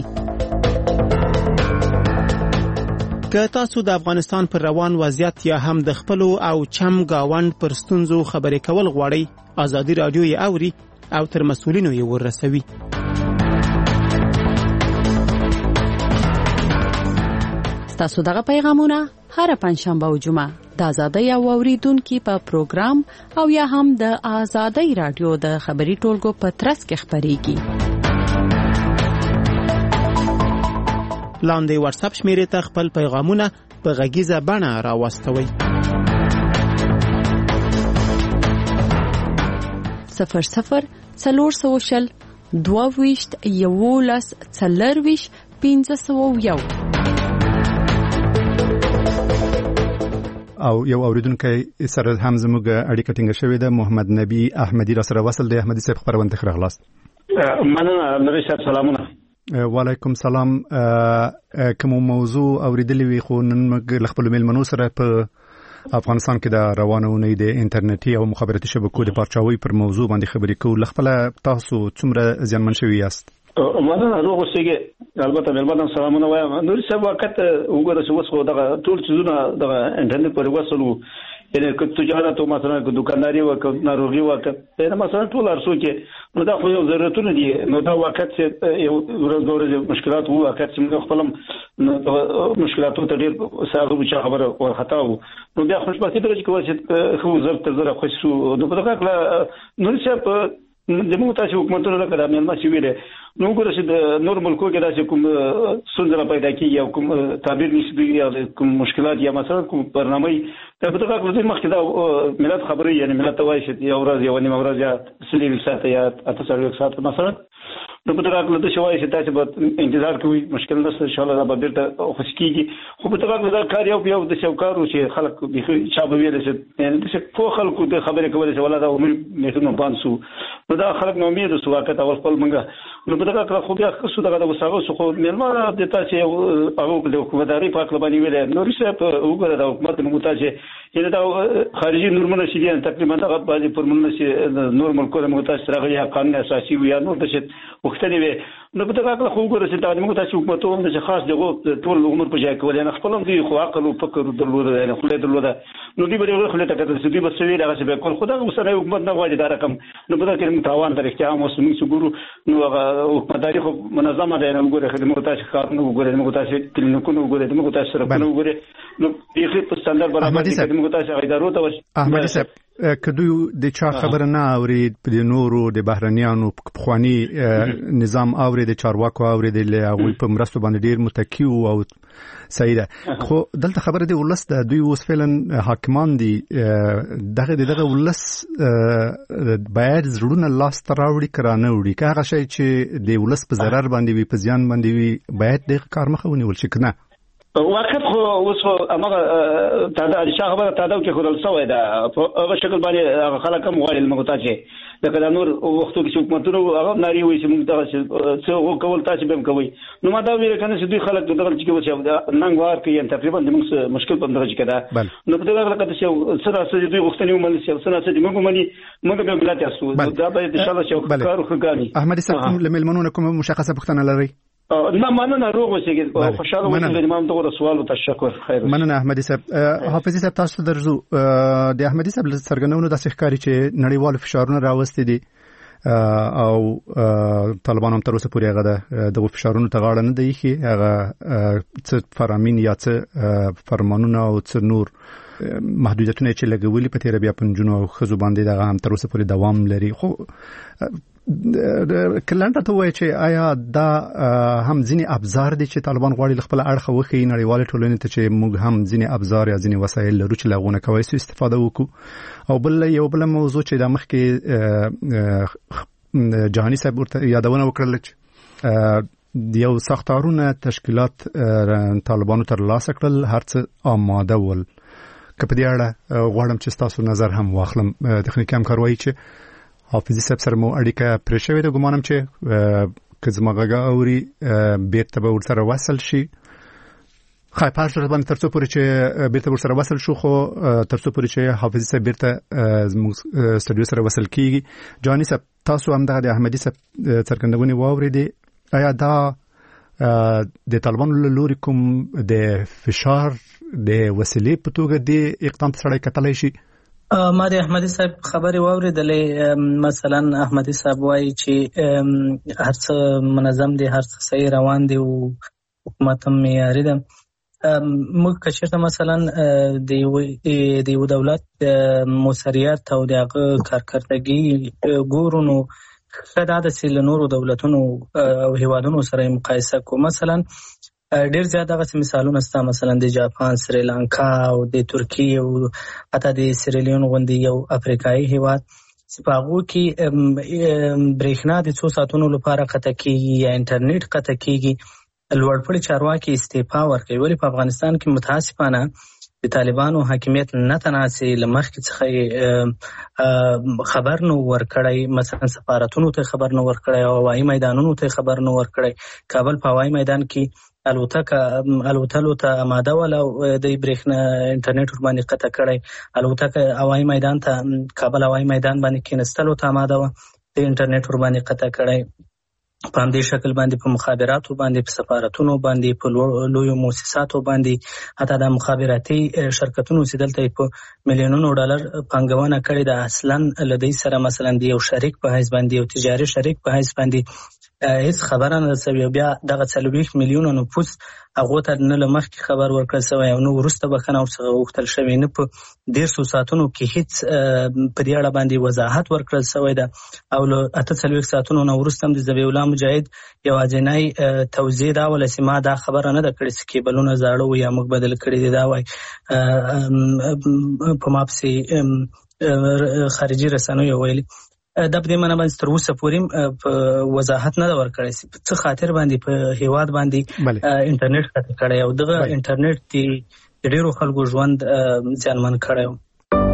که تاسو د افغانستان پر روان وضعیت یا هم د خپلو او چم گاوند پر ستونزو خبرې کول غواړئ، ازادي رادیو یې اوري او تر مسؤلینو یې ورسوي. ستاسو دغه پیغامونه هر پنځشنبه او جمعه د ازادۍ او اوریدونکو په پروګرام او یا هم د ازادۍ رادیو د خبري ټولګو په ترڅ کې خبريږي. لاندې واتس اپ شمیرې ته خپل پیغامونه په غږیزه بڼه راوستوئ. 00 420 22 11 40 501 او یو اوریدونکو سره هم زموږ اړیکه ټینګه شوې ده. محمد نبی احمدی را سره وصل دی. احمدی صاحب خبرونه ته راغلاست. مننه نبی صاحب، سلامونه. وعلیکم سلام. کوم موضوع اوریدلې وي خو نن موږ خپل میلمنو سره په افغانستان کې د روانونې د انټرنیټي او مخابراتي شبکو د پارچاوي پر موضوع باندې خبرې کوو. خپل تاسو څومره ځانمن شوي یاست؟ مننه روغ اوسئ. البته ملمنو سلامونه وایم. نور څه وخت وګوره چې وسو دغه ټول چیزونه د انټرنیټ پر وسلو یعنی که تجارت او مثلا که دکانداري او که ناروغي او که مثلا ټول ارسو کې نو دا خو یو ضرورتونه دي. نو دا وخت چې یو ورځ مشکلات وو، وخت چې موږ خپل مشکلاتو ته ډېر ساغو چې خبره ورختا وو. نو بیا خوشبختي درته کوي چې خو زر تر زر خوښ شو. نو په دغه کله نور څه د موږ تاسو حکومتونو لپاره مېلمه شي ویلې نو ګورئ چې د نور ملکو کې داسې کوم ستونزه پیدا کیږي او کوم تعبیر نشي یا کوم مشکلات یا مثلا کوم برنامه ته په دغه کله مخکې دا ملت خبري یعنی ملت وایي چې یو ورځ یو نیمه ورځ یا سلیل ساعت یا 8 ساعت مثلا نو په دغه کله د شوای چې تاسو به انتظار کوئ مشکل نه ان شاء الله دا به بیرته خوش کیږي. خو په دغه کله کار یو د شوکارو چې خلک به شابه ویل چې یعنی د څه خلکو د خبرې کولې چې ولا دا عمر نه بانسو نو دا خلک نو امید سو واقعا اول خپل منګه نو په دغه کله خو بیا خصو دغه وساغه خو مېلمه د تاسو هغه د حکومتداري په اړه باندې ویل نو ریسه په وګوره د حکومت محتاج یعنی دا خارجي نورمونه شي دي تقریبا دغه باندې پرمنه شي نور ملکونو محتاج سره یا قانون اساسي وي یا نو د څه وختنی وي. نو په دغه کله خو وګوره چې دا موږ تاسو حکومتونو د خاص دغه ټول عمر په ځای کول نه خپل دي خو عقل او فکر درلوده نه خو درلوده نو دی به خو ته کته سدي بس وی دغه څه کول خدای وسره حکومت نه غواړي دا رقم نو په دغه کې تاوان تر اختیار موسمي څګورو نو حکومتداري خو منظمه ده نه وګوره خدمت تاسو کار نه وګوره موږ تاسو کلینیکونو وګوره موږ تاسو سره نه وګوره نو یې په ستاندر برابر دي موږ تاسو ادارو ته احمدي صاحب کدو د چا خبر نه اورید په نورو د بهرنیانو په نظام اورید د چارواکو اورید له هغه په مرستو باندې ډیر متکی او سیده خو دلته خبره دی ولس د دوی اوس فعلا حاکمان دي دغه ولس باید زړونه لاس تراوړي کرانه وړي که هغه شی چې د ولس په ضرر باندې وي په زیان باندې وي باید د کار مخه ونیول شي کنه وقت خو اوس امغه تعداد شغبه تعداد کې خدای سوې دا هغه شکل باندې خلک هم غواړي المغتاج لکه د نور وختو کې حکومتونو هغه ناری وي چې موږ دا څه کول تاسو به کوي نو ما دا ویل کنه چې دوی خلک دغه چې کوي نن غوار کې تقریبا د موږ مشکل په درجه کې ده نو په دغه لکه چې سره سره دوی غوښتنې ومنل چې سره سره موږ مني موږ به بلات یاسو دا به ان شاء الله چې کار وکړي. احمدي صاحب لملمنون کوم مشخصه پښتنه لري؟ نه مننه روغ اوسئ خوشاله اوسئ د امام دغه سوال او تشکر خیر. مننه احمدي صاحب. حافظي صاحب تاسو درځو د احمدي صاحب سرګنونو د ښکاری چې نړیوال فشارونه راوستي دي او طالبان هم تر اوسه پورې هغه د فشارونو ته غاړه نه دی خي هغه څه فرامین یا څه فرمانونه او څه نور محدودیتونه چې لګولي په تیر بیا پنځونو او خزو باندې دغه هم تر اوسه پورې دوام لري. خو کلانته ته وایي چې آیا دا هم ځینې ابزار دي چې طالبان غواړي خپل اړخ وخی نړیوال ټولنې ته چې موږ هم ځینې ابزار یا ځینې وسایل لرو چې لغونه کوي سو استفاده وکړو او بل یو بل موضوع چې د مخکې جهاني صاحب ورته یادونه وکړل چې یو سختارونه تشکیلات طالبانو تر لاسه کړل هرڅه آماده ول که په دې اړه غواړم چې تاسو نظر هم واخلم. تخنیکی همکاروي چې حافظي صاحب سره مو اړیکه پرې شوې ده ګمانم چې که زما غږ اوري بیرته به ورسره وصل شي خای پاش باندې تر څو پورې چې بیرته ورسره وصل شو خو تر څو پورې چې حافظي صاحب بیرته استودیو سره وصل کیږي. جانی صاحب تاسو هم د احمدي صاحب څرګندونې واورېدې آیا دا د طالبانو له لوري کوم د فشار د وسیلې په توګه د اقدام سره کتلای شي؟ ما د احمدي صاحب خبرې واورېدلې مثلا احمدي صاحب وایي چې هر څه منظم دي هر څه صحیح روان دي او حکومت هم معیاري ده. موږ که چېرته مثلا د یو دولت موثریت او د هغه کارکردګي ګورو نو ښه دا ده چې له نورو دولتونو او هیوادونو سره یې مقایسه کړو. مثلا ډیر زیات هغه مثالونه ستا مثلا د جاپان، سریلانکا او د ترکیه او حتی د سیریلیون غوندي یو افریقایي هیواد چې په هغو کې برېښنا د 2 ساعتونو لپاره قطع کیږي یا انټرنیټ قطع کیږي، لوړپوړي چارواکي استعفا ورکوي. ولې په افغانستان کې متاسفانه د طالبانو حاکمیت نه تناسي لمخکې څخه خبر نو ورکړی، مثلا سفارتونو ته خبر نو ورکړی او هوایي میدانونو ته خبر نو ورکړی. کابل په هوایي میدان کې الوتلو ته آماده ول او د برېښنا انټرنیټ ور باندې قطع کړی. الوتکه هوایي میدان ته کابل هوایي میدان باندې کېنستلو ته آماده و، د انټرنیټ ور باندې قطع کړی. په همدې شکل باندې په مخابراتو باندې، په سفارتونو باندې، په لویو مؤسساتو باندې، حتی د مخابراتي شرکتونو چې دلته په میلیونونو ډالر پانګونه کړې ده، اصلا له دوی سره مثلا د یو شریک په حیث باندې، یو تجاري شریک په حیث باندې هیڅ خبره نه رسوي. بیا دغه 40 میلیونه نفوس هغه ته نه لمخکې خبر ورکړل شوی او نو وروسته بخښنه ورڅخه غوښتل شوې، نه په 150 ساعتونو کې هیڅ په دې اړه باندې وضاحت ورکړل شوی ده. او له 48 ساعتونو نه وروسته هم د ذبیح الله مجاهد یو اجنای توضیح دا ول چې ما دا خبره نه ده کړې چې کیبلونه زاړه و یا موږ بدل کړي دي، دا وای په ما پسې خارجي رسنیو ویلي. دا په دې معنی باندې تر اوسه پورې په وضاحت نه ورکړی څه خاطر باندې په هیواد باندې انټرنیټ قطع کړی او دغه انټرنیټ د ډیرو خلکو ژوند زیانمن کړی و.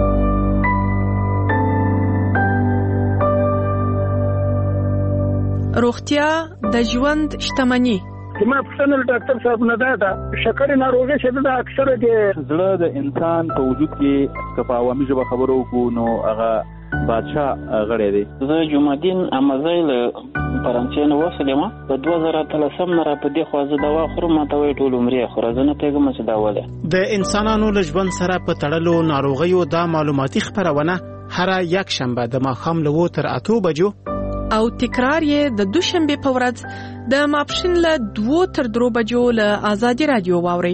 روغتیا د ژوند شتمني. ما پښتنه ډاکټر صاحب نه ده شکر ناروغي چې د اکثره د زړه د انسان په وجود کې کپا عوامي ژبه خبرو کو نو هغه بادشاہ غړی دی. زه جمعدین امازای له فرانسې نه وسلم په 2013 نه را په دې خو زه دوا خورم، ما ته وایي ټول عمرې خورم، زه نه پوهېږم چې دا ولې. د انسانانو له ژوند سره په تړلو ناروغیو دا معلوماتي خپرونه هره یک شنبه د ماښام له 7 تر 8 بجو او تکرار یې د دوشنبه په ورځ د ماپښین له 2 تر 3 بجو له آزادي رادیو واوري.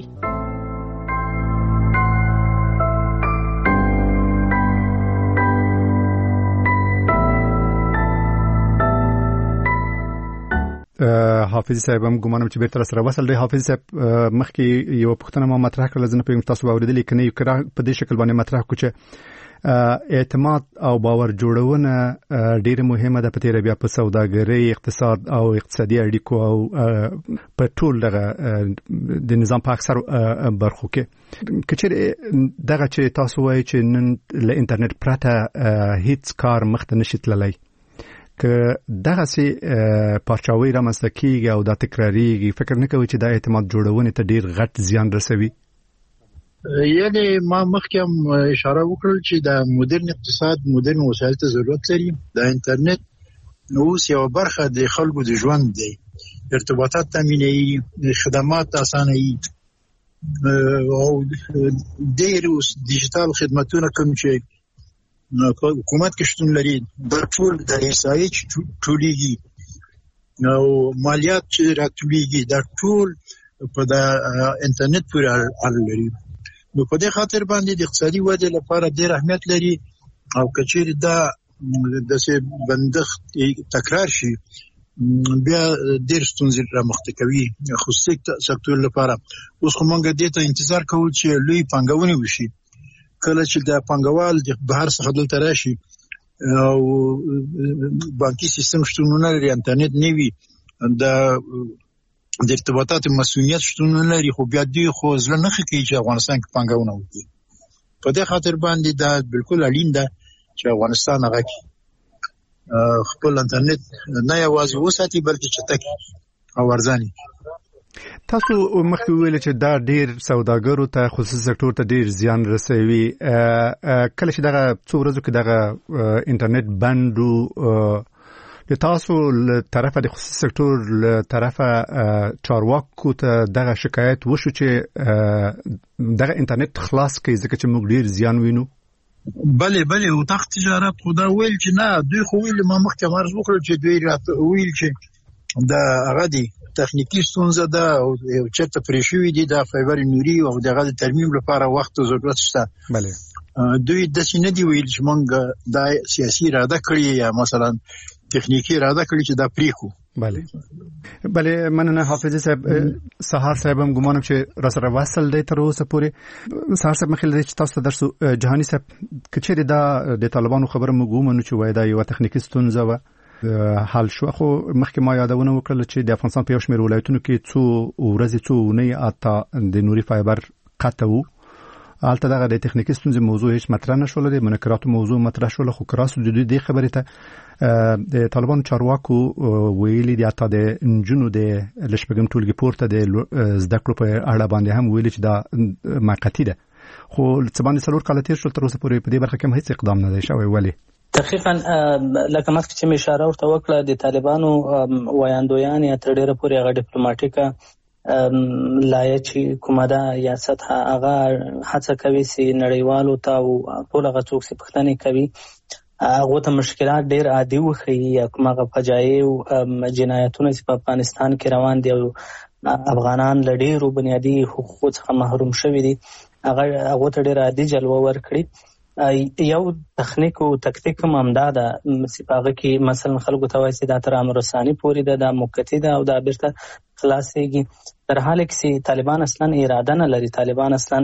حافظ صاحب هم ګومانم چې بیرته سره وصل دی. حافظ صاحب مخکې یو پوښتنه ما مطرح کړل، زه نه پوهیږم تاسو اوریدلې کنه، یو کړه په دې شکل باندې مطرح کو چې اعتماد او باور جوړونه ډیره مهمه ده په تیر بیا په سوداګرۍ، اقتصاد او اقتصادي اړیکو او په ټول دغه د نظام په اکثر برخو کې. کچېر دغه چې تاسو وایي چې نن له انټرنیټ پرته هیڅ کار مخته نشي تللی، که دغه سي پارچاوي رامنځته کیږي او دا تکراریږي، فکر نه کوي چې دا اعتماد جوړونې ته ډیر غټ زیان رسوي؟ یعنی ما مخکې هم اشاره وکړل چې د مدرن اقتصاد مدرن وسایل ته ضرورت لري. د انټرنیټ نو یو برخه د خلکو د ژوند دی، ارتباطات تامینوي، خدمات اسانوي او ډیر ډیجیټل خدماتونه کوم چې حکومت کې شتون لري د ټول د رسایي ټولېږي او مالیات چې راټولېږي د ټول په د انټرنیټ پورې اړه لري. نو په دې خاطر باندې د اقتصادي ودې لپاره ډېر اهمیت لري او کچېر دا د څه بندښت تکرار شي بیا ډېر ستونزې رامخته کوي خصوصي سکتور لپاره. اوس خو موږ دې ته انتظار کوو چې لوی پانګونې وشي. کله چې د پانګوال د بهر څخه دلته راشي او بانکي سیستم شتون نه لري، انټرنیټ نه وي، د ارتباطات مسؤلیت شتون نه لري، خو بیا دوی خو ځل نه کوي چې افغانستان کې پانګونه وکړي. په دې خاطر باندې دا بالکل اړین ده چې افغانستان هغه خپل انټرنیټ نه یوازې وساتي بلکې چټک او ارزاني. تاسو مخکې ویل چې دا ډیر سوداګرو ته خصوصي سکتور ته ډیر زیان رسوي. کله چې دغه څو ورځو کې دغه انټرنیټ بندو د تاسو له طرفه د خصوصي سکتور له طرفه چارواکو ته دغه شکایت وشو چې دغه انټرنیټ خلاص کړي ځکه چې موږ ډیر زیان وینو؟ بله او تخت تجارت خدا ویل چې نه، دوی خو ویل ما مخکې مرز وکړل چې دوی ویل چې دا هغه دی تخنیکی ستونزه ده او چېرته پرې شوي دي د فایبر نوري او دغه د ترمیم لپاره وخت او ضرورت شته. بله دوی داسې نه دي ویل چې موږ دا سیاسي اراده کړې یا مثلا تخنیکی اراده کړې چې دا پرېکو. بله مننه حافظ صاحب. سهار صاحب هم ګومان چې را سره وصل دی تر اوسه پورې. سهار صاحب مخکې چې تاسو ته درسو جهاني صاحب کچې دا د طالبانو خبره موږ ومنو چې وای دا یو تخنیکی ستونزه و حل شو، خو مخکې ما یادونه وکړه چې د افغانستان په یو شمېر ولایتونو کې څو ورځې څو اونۍ اته د نوري فایبر قطع وو. البته دغه د تخنیکی ستونزې موضوع هیڅ مطرح نشول، د منکراتو موضوع مطرح شول، خو کراسو د دې خبرې ته د طالبانو چارواکو ویلي دي اته د انجونو د لشپګم ټولګي پورته د زده کړو په اړه باندې هم ویلي چې دا موقتی ده، خو څه باندې څلور کال تیر شول تر اوسه پورې په دې برخه کې هیڅ اقدام نه دی شوی. ولې؟ دقیقاً لکه مخکې چې مې اشاره ورته وکړه، د طالبانو وایاندویان یا تر ډیره پورې هغه ډیپلوماټیکه لایه چې کومه ده یا سطح هغه هڅه کوي چې نړیوالو ته او ټول هغه څوک چې پوښتنې کوي هغه ته مشکلات ډیر عادي وښيي یا کومه فجایع او جنایتونه چې په افغانستان کې روان دي او افغانان له ډیرو بنیادي حقوقو څخه محروم شوي دي هغه ته ډیر عادي جلوه ورکړي. یو تخنیک او تکتیک هم همدا ده چې په هغه کې مثلا خلکو ته وایي چې دا تر امر رساني پورې ده، دا موقتي ده او دا بیرته خلاصېږي، در حال کې چې طالبان اصلا اراده نه لري. طالبان اصلا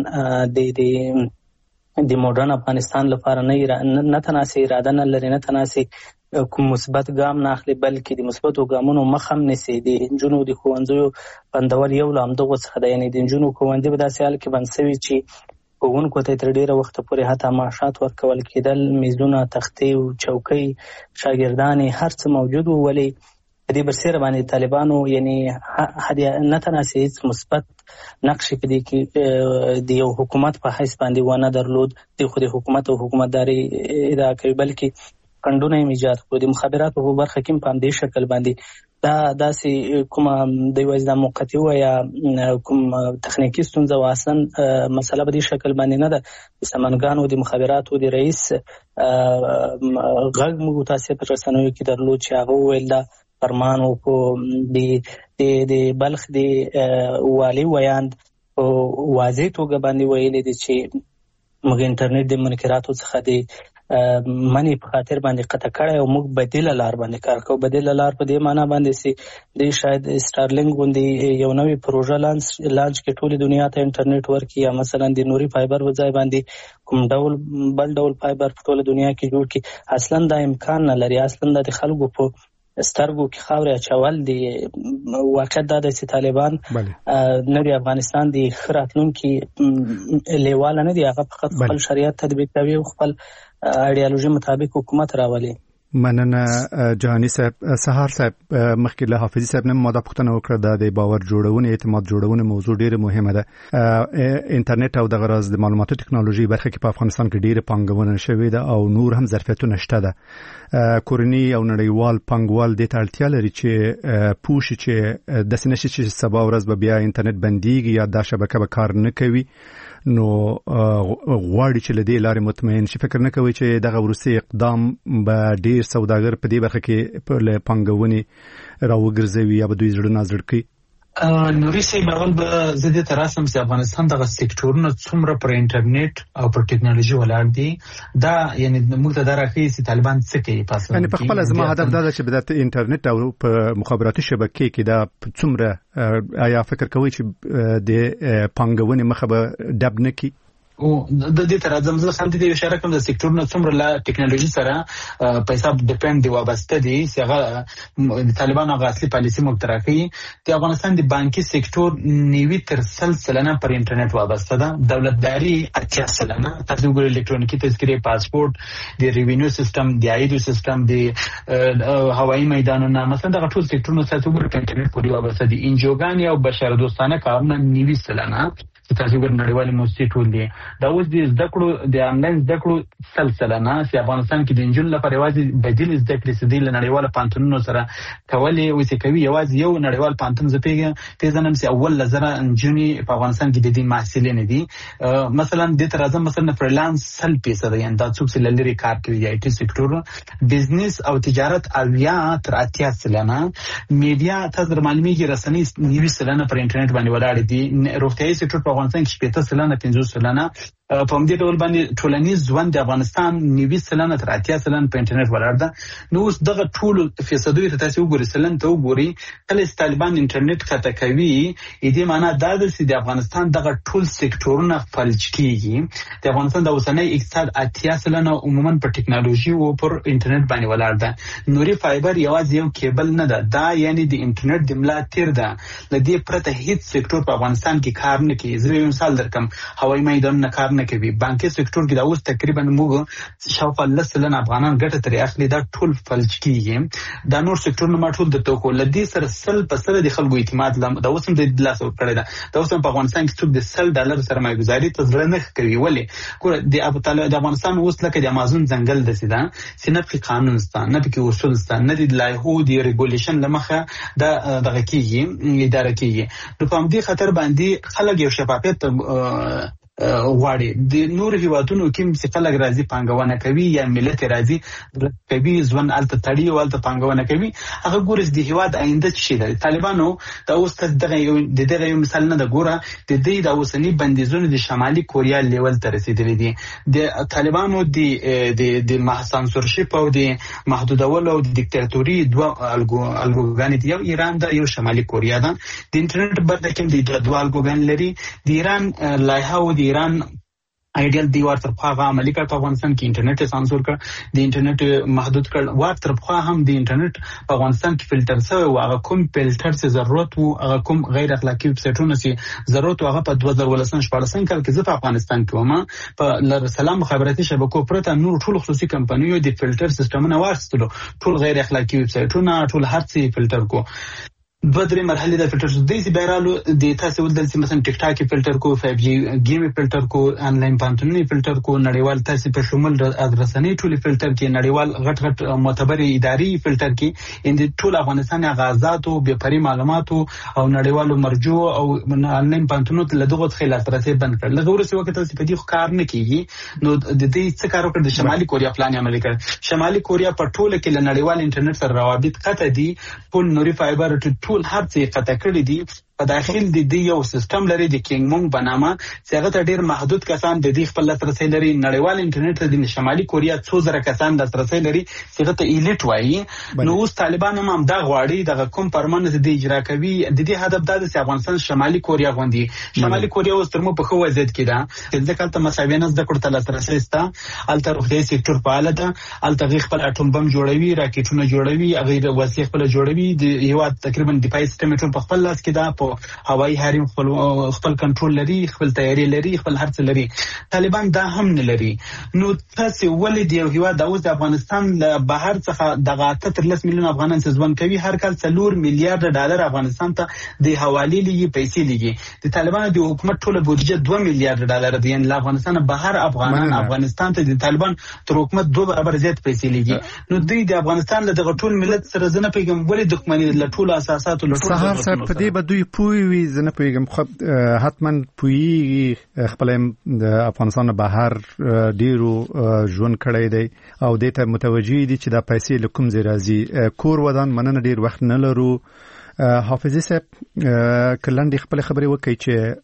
د موډرن افغانستان لپاره نه تناسي اراده نه لري، نه تناسي کوم مثبت ګام نه اخلي، بلکې د مثبتو ګامونو مخ هم نیسي. د انجونو د ښوونځیو بندول یو له همدغو څخه ده، یعنې د انجونو ښوونځي په داسې حال کې بند شوي چې ښوونکو ته تر ډیره وخته پورې حتی معاشات ورکول کېدل، میزونه، تختې او چوکۍ، شاګردانې هر څه موجود وو، ولې په دې برسېره باندې طالبانو یعنې نه تناسي هیڅ مثبت نقش په دې کې د یو حکومت په حیث باندې ونه درلود. دی خو د حکومت او حکومتداري ادعا کوي، بلکې خنډونه یې ایجاد کړو. د مخابراتو په برخه کې په همدې شکل باندې دا داسې کومه د یوازې د موقتي و یا کوم تخنیکي ستونزه و، اصلا مسله په دې شکل باندې نه ده. د سمنګانو د مخابراتو د رئیس غږ موږ تاسې په رسنیو کې درلود چې هغه وویل دا فرمان و په د بلخ د والي ویاند په واضح توګه باندې ویلي دي چې موږ انټرنیټ د منکراتو څخه د منی په خاطر باندې قطع کړی او موږ بدیله لار باندې کار کوو. بدیله لار په دې معنا باندې چې د شاید سټارلینګ غوندې یو نوې پروژه لانچ کې ټولې دنیا ته انټرنیټ ورکړي، یا مثلا د نوري فایبر په ځای باندې کوم ډول بل ډول فایبر په ټوله دنیا کې جوړ کړي. اصلا دا امکان نه لري، اصلا د خلکو په سترګو کې خاورې اچول دي. واقعیت دا دی چې طالبان نه د افغانستان د ښه راتلونکي لیواله نه دي، هغه فقط خپل شریعت تطبیق کوي او خپل ایډیالوژي مطابق حکومت راولي. مننه جهاني صاحب. سهار صاحب مخکې له حافظي صاحب نه ما دا پوښتنه وکړه د باور جوړونې اعتماد جوړونې موضوع ډیره مهمه ده. انټرنیټ او د غرض د معلوماتو ټکنالوژي برخه کې په افغانستان کې ډیره پانګونه شوې ده او نور هم ظرفیتونه شته ده. کورنی او نړیوال پانګوال د اړتیا لري چې پوښي چې د سنشي چې سبا ورځ به بیا انټرنیټ بنديږي یا دا شبکه به کار نه کوي، نو غواړي چې له دې لارې مطمئن شي. فکر نه کوي چې دغه وروستي اقدام به ډیر سوداګر په دې برخه کې په پانګونې راوګرځوي یا به دوی زړه نازړ کوي؟ نوري صاحب اول به زه دې تر اوسه چې افغانستان دغه سېکټورونه څومره پر انټرنیټ او پر ټکنالوژي ولاړ دي، دا یعنی موږ ته دا راښيي چې طالبان څه کوي. یعنی په خپل زما هدف دا ده چې د انټرنیټ او په مخابراتي شبکې کې دا څومره آیا فکر کوي چې د پانګونې مخه به ډب نه کړي؟ او د دې تر ځم زه هم دې اشاره کوم د سېکټورونو څومره لا ټکنالوژي سره په حساب ډیپند دی وابسته دي چې هغه طالبانو هغه اصلي پالیسي مقترح کوي. د افغانستان د بانکي سېکټور 90% پر انټرنیټ وابسته ده، دولتداري 80%، تاسو ګورئ الکترونیکي تذکرې، پاسپورت، د ریوینیو سیستم، د عایدو سیستم، د هوایي میدانونو، مثلا دغه ټول سېکټورونه تاسو ګورئ په انټرنیټ پورې وابسته دي. انجوګانې او بشردوستانه کارونه 90% تاسو ګورئ نړیوالې موسسې ټول دي. دا اوس د زده کړو د انلاین زده کړو سلسله چې افغانستان کې د انجونو لپاره یوازې بدیل زده کړې چې د نړیوالو پانتونونو سره کولې او چې کوي یوازې یو نړیوال پانتون زه پیژنم چې اول لزره انجونې په افغانستان کې د دې محصلین دي. مثلا د تر اعظم مثلا فریلانس 100% یعنی دا څوک چې لری کار کوي د آی ټي سېکټور، بزنس او تجارت 80% میډیا تاسو معلومیږي رسنۍ 90% پر انټرنیټ باندې ولاړ دي. روغتیايي سېکټور په افغانستان کې 50% 50%، په همدې ډول باندې ټولنیز ژوند د افغانستان 90% تر 80% په انټرنیټ ولاړ ده. نو اوس دغه ټول فیصدوي ته تاسو وګورئ سلن ته وګورئ کله چې طالبان انټرنیټ خطا کوي دې معنی دا ده چې د افغانستان دغه ټول سکتورونه فلج کیږي. د افغانستان د اوسنۍ اقتصاد 80% عموما په ټکنالوژي او پر انټرنیټ باندې ولاړ ده. نوري فایبر یوازې یو کیبل نه ده، دا یعنی د انټرنیټ د ملا تیر ده. لدې پرته هیڅ سکتور په افغانستان کې کار نه کوي. زه یو مثال درکم، هوایي میدانونه کار نه کوي، بانکي سکتور کې دا اوس تقریبا موږ شاوخوا 10% افغانان ګټه ترې اخلي، دا ټول فلج کیږي. دا نور سکتورونه ما ټول د توکو لدې سره 100% د خلکو اعتماد دا اوس هم د لاس ورکړی ده. دا اوس هم په افغانستان کې څوک د $100 سرمایه‌ګذاري ته زړه نه کوي. ولې ګوره د افغانستان اوس لکه د امازون ځنګل دسي ده چې نه پکې قانون شته، نه پکې اصول شته، نه د لایحو د ریګولیشن لمخه دا دغه کیږي اداره کیږي. نو په همدې خاطر باندې خلک یو شفافیت غواړي. د نور هیوادونو کې چې خلک راځي پانګونه کوي یا ملت راځي کوي ځوان الته تړي او الته پانګونه کوي، هغه ګورس د هیواد آینده شي ده. طالبانو دا اوس دغه یو مثال نه ده. ګوره د دې د اوسنی بندیزونو د شمالي کوریا لیول ته رسیدلې دي. د طالبانو د سانسورشپ او د محدودولو او د دیکتاتوري دوه الګوګان دي، یو ایران ده یو شمالي کوریا ده. د انټرنیټ برخه کې د دوه الګوګان لري. د ایران لایحه او د ایران ایډیل دی ورته په عملی کړ. په افغانستان کې انټرنیټ سانسور کړ، د انټرنیټ محدود کړ. ورته په هم د انټرنیټ په افغانستان کې فلټر شوی او هغه کوم فلټر څه ضرورت وو، هغه کوم غیر اخلاقی ویب سایټونه چې ضرورت هغه په 2014 کال کې په افغانستان کې ومه په لر سلام مخابراتي شبکو پرته نور ټول خصوصي کمپنیو د فلټر سیستمونه واخیستلو، ټول غیر اخلاقی ویب سایټونه ټول هر څه فلټر کو. دوه درې مرحلې د فلټر شو. د بیرالو د تاسو ولدل چې مثلا ټیک ټاک فلټر کو، 5G گیم فلټر کو، انلاین پانتونی فلټر کو، نړیوال تاسو په شمول ادرسنی ټول فلټر کې، نړیوال غټ غټ معتبر اداري فلټر کې ان ټول افغانستان غازات او بهپري معلومات او نړیوالو مرجو او انلاین پانتونو ته لدغه خلاف ترسه بند کړل. لږ ورسې وخت تاسو په دې کار نه کیږي. نو د دې څه کار وکړ؟ د شمالي کوریا پلان عملي کړ. شمالي کوریا په ټوله کې له نړیوال انټرنیټ سره روابط قطع دي، ټول نوري فایبر ټول هر څه قطع کړی دي. په داخل د دې یو سیستم لري د کینګ مونږ بنامه چې هغه ته ډیر محدود کسان د دې خپل لاسرسي لري. نړیوال انټرنیټ ته د شمالي کوریا 2,000 کسان لاسرسي لري چې هغه ته ایلیټ وایي. نو اوس طالبان هم دا غواړي د کوم پرمانه د اجرا کوي. د دې هدف دا چې افغانستان شمالي کوریا غوندي شمالي کوریا اوس تر مو په خو وضعیت کې ده. ځکه ته مساوینه زده کړه لاسرسي ستا الته روغتي سکتور فعال ده، الته خپل اټوم بم جوړوي، راکټونه جوړوي، هغه وسیله خپل جوړوي. د یو تقریبا دفاعي سیستم ټول په خپل لاس کې ده. په هوایي حریم خپل کنټرول لري، خپل تیاری لري، خپل هر څه لري. طالبان دا هم نه لري. نو تاسو ولې یو هیواد د اوس د افغانستان له بهر څخه دغه 13 میلیون افغانان ځوان کوي، هر کال $4 میلیارډ افغانستان ته د حواله لګي پیسې لګي. د طالبانو د حکومت ټوله بودیجه $2 میلیارډ دی. یعنی له افغانستان بهر افغانان افغانستان ته د طالبان تر حکومت 2 برابر زیات پیسې لګي. نو دوی د افغانستان له دغه ټول ملت سره زنه پیغام ولې دښمنی له ټول اساسات له ټول سهار صاحب په دې بدوی پوي زنه پیغام خو حتما پوي خپل د افغانستان بهر ډیرو ژوند کړی دی او د ته متوجي دي چې دا پیسې لکم زی راځي کور ودان مننه ډیر وخت نه لرو. حافظ صاحب کلندې خپل خبرې وکړي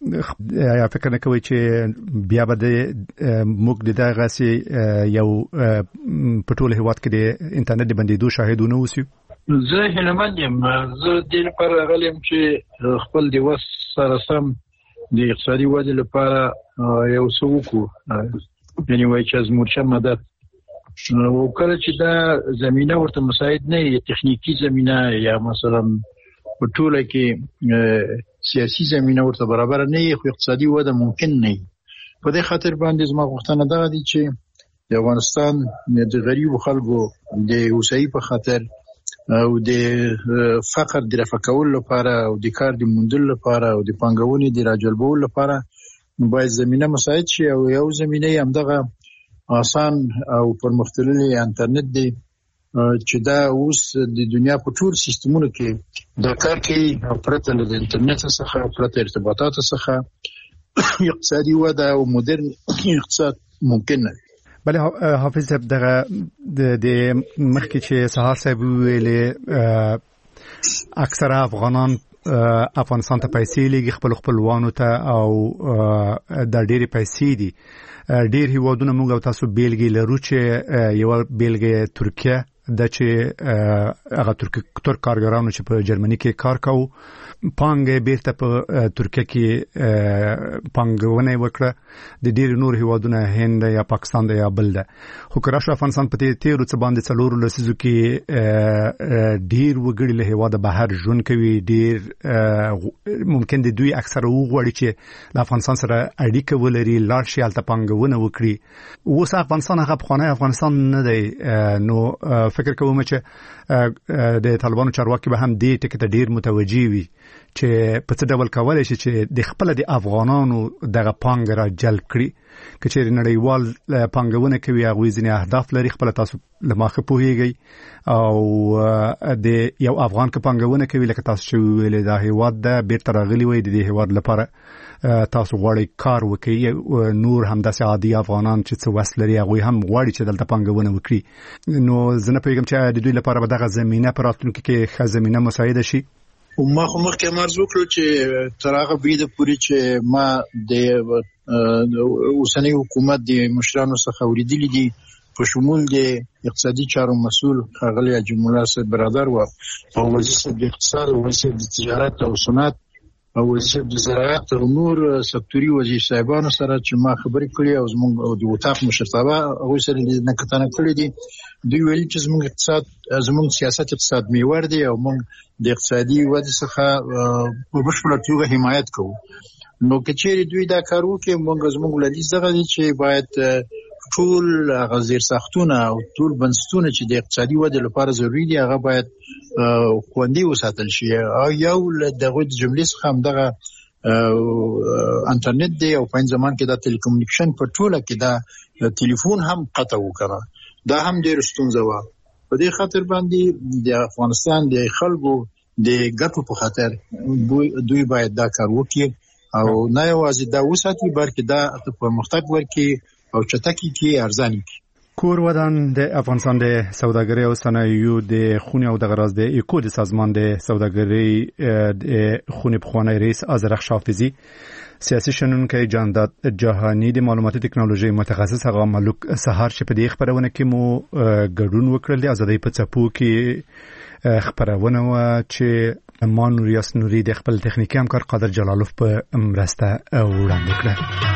چې یا فکر نه کوي چې بیا به موږ د دغه سي یو پټول هیواد کې د انټرنیټ د بندیدو شاهدونه اوسو. زه هیلمن یم. زه د لپاره غلم چې خپل د وس سره سم د اقتصادي ودې لپاره یو څه وکړو، یعنی وایي چې از مورچه مدد او کله چې دا زمينه ورته مساعد نه وي، تخنیکی زمينه یا مثلا په ټوله کې سیاسي زمينه ورته برابر نه وي، خو اقتصادي وده ممکن نه وي. په دې خاطر باندې زما غوښتنه ده چې د افغانستان د غریبو خلکو د اوسایي په خاطر او د فقر د رفع کولو لپاره او د کار د موندلو لپاره او د پانګونې د راجلبولو لپاره باید زمينه مساعد شي. او یو زمينه هم دغه آسان او پرمختللی انټرنیټ دی چې دا اوس د دنیا په ټول سیستمونو کې د کار کوي. پرته له انټرنیټ څخه، پرته ارتباطات څخه اقتصادي وده او مدرن اقتصاد ممکن نه. بله حافظ صاحب دغه د مخکې چې سهار صاحب ویلې اکثره افغانان افغانستان ته پیسې لګي خپلوانو ته او د ډېری پیسې دي ډېر هیوادونه موږ او تاسو بیلګې لرو چې یو بیلګې ترکیه د چې هغه ترک کارګرانو چې په جرمني کې کار کوي پانګه بیرته په ترکیه کې پانګونه وکړه د ډېر نور هیوادونه هند یا پاکستان یا بل ده خو کراش افغانستان په تیرو څه باندې څلور لسیزو کې ډېر وګړي له هیواد بهر ژوند کوي ډېر ممکن د دوی اکثره وګړي چې د افغانستان سره اړیکه ولري لاړ شي هلته پانګونه وکړي اوس افغانستان هغه پخوانی افغانستان نه دی نو فکر کوم چې د طالبانو چارواکي به هم دې ټکي ته ډېر متوجي وي چې په څه ډول کولای شي چې د خپل د افغانانو دغه پانګه را جلب کړي کچېرې نړیوال پانګونه کوي هغه ځینې اهداف لري خپل تاسو لماخه پوهیږي او د یو افغان کې پانګونه کوي لکه تاسو چې ویلې دا هیواد د بیرته راغلي وي د هیواد لپاره تاسو غواړئ کار وکړي نور هم داسې عادي افغانان چې څه وس لري هغه هم غواړي چې دلته پانګونه وکړي نو زه نه پوهیږم چې د دوی لپاره به دغه زمينه پر راتلونکي کې ښه زمينه مساعده شي ما خو مخکې مرز وکړو چې تر هغه بریده پورې چې ما د اوسنۍ حکومت د مشرانو څخه اوریدلې دي په شمول د اقتصادي چارو مسؤل ښاغلی حاجي مولا صاحب برادر و او وزیر د اقتصاد او وزیر د تجارت او صنعت او وزیر د زراعت او نور سکتوري وزیر صاحبانو سره چې ما خبرې کړې او زموږ د وټاق مشرتابه هغه سره نه کتنه کړې دي دوی ویل چې زموږ سیاست اقتصاد میوړ دی او موږ د اقتصادي ودې څخه په بشپړه توګه حمایت کوو نو کچېری دوی دا کار وکړي موږ زموږ للیز دغه دي چې باید ټول غزیر ساختونه او ټول بنسټونه چې د اقتصادي ودې لپاره ضروری دي هغه باید خوندي وساتل شي او یو دغه جملې څخه هم دغه انټرنیټ دی او په ځمان کې د ټلیکومونیکیشن په ټوله کې دا ټلیفون هم قطع وکړه دا هم ډېر ستونزه و په دې خاطر باندې د افغانستان د خلکو د ګټو په خاطر دوی باید دا کار وکړي او نه یوازې دا وساتي بلکې دا پرمختګ ورکړي او چټکی کې ارزاني کور ودان د افغانستان د سوداګرۍ او صنایعو د خونې او د غراز د اکو د سازمان د سوداګرۍ د خونې پخوانی رئیس ازرخ شافزی سیاسي شنونکي جانداد جهاني د معلوماتي ټکنالوژي متخصص هغه ملک سهار چې په دې خبرونه کې مو ګډون وکړل د ازادۍ په څپو کې خبرونه و چې مانور یاسنوري د خپل تخنیکي همکار قادر جلالوف په مرسته وړاندې کړ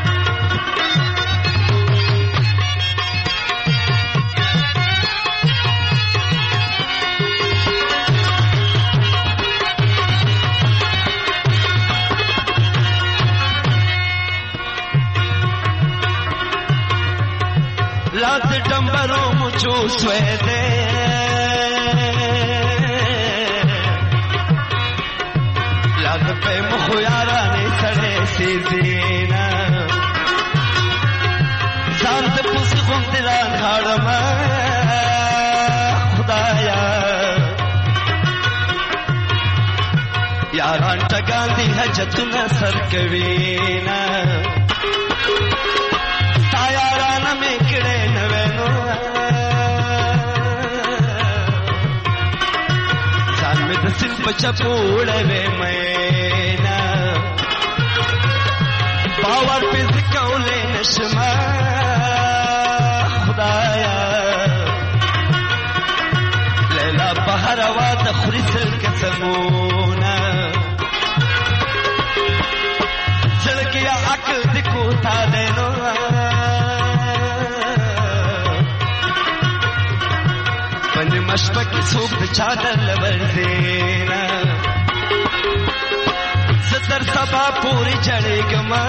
लात डंबरों मुझो स्वेदे लात पे मुखयारा ने सड़े सीजीना शांत पुस गुंदरा खाड़मा खुदाया यारान टगांदी है जतुना सरकवीना तायारान में किड़े नवेनो सान में दसिन बचपूड़े वे मैना पावर पे जिकौले नशमा खुदाया लैला बहरवा तखरिसल कसमूना चलकिया अकल दिखो था देनो बन मशफक सूख चादर लबरदेना सतर सबा पूरी जड़े गमा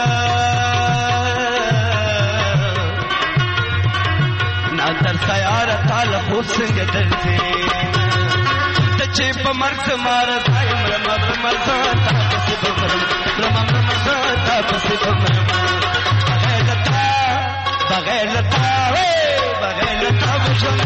ना दर सयार ताल हुस्न गदरते तचे बमर्ग मार धाय मरम मरता पसे बमरम रमम मरता पसे बमरम बगैर लता मुझे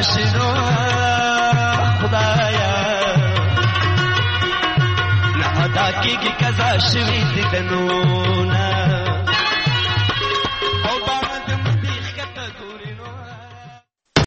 شنو خدایا نه ادا کېږي قضا شوي دي د نور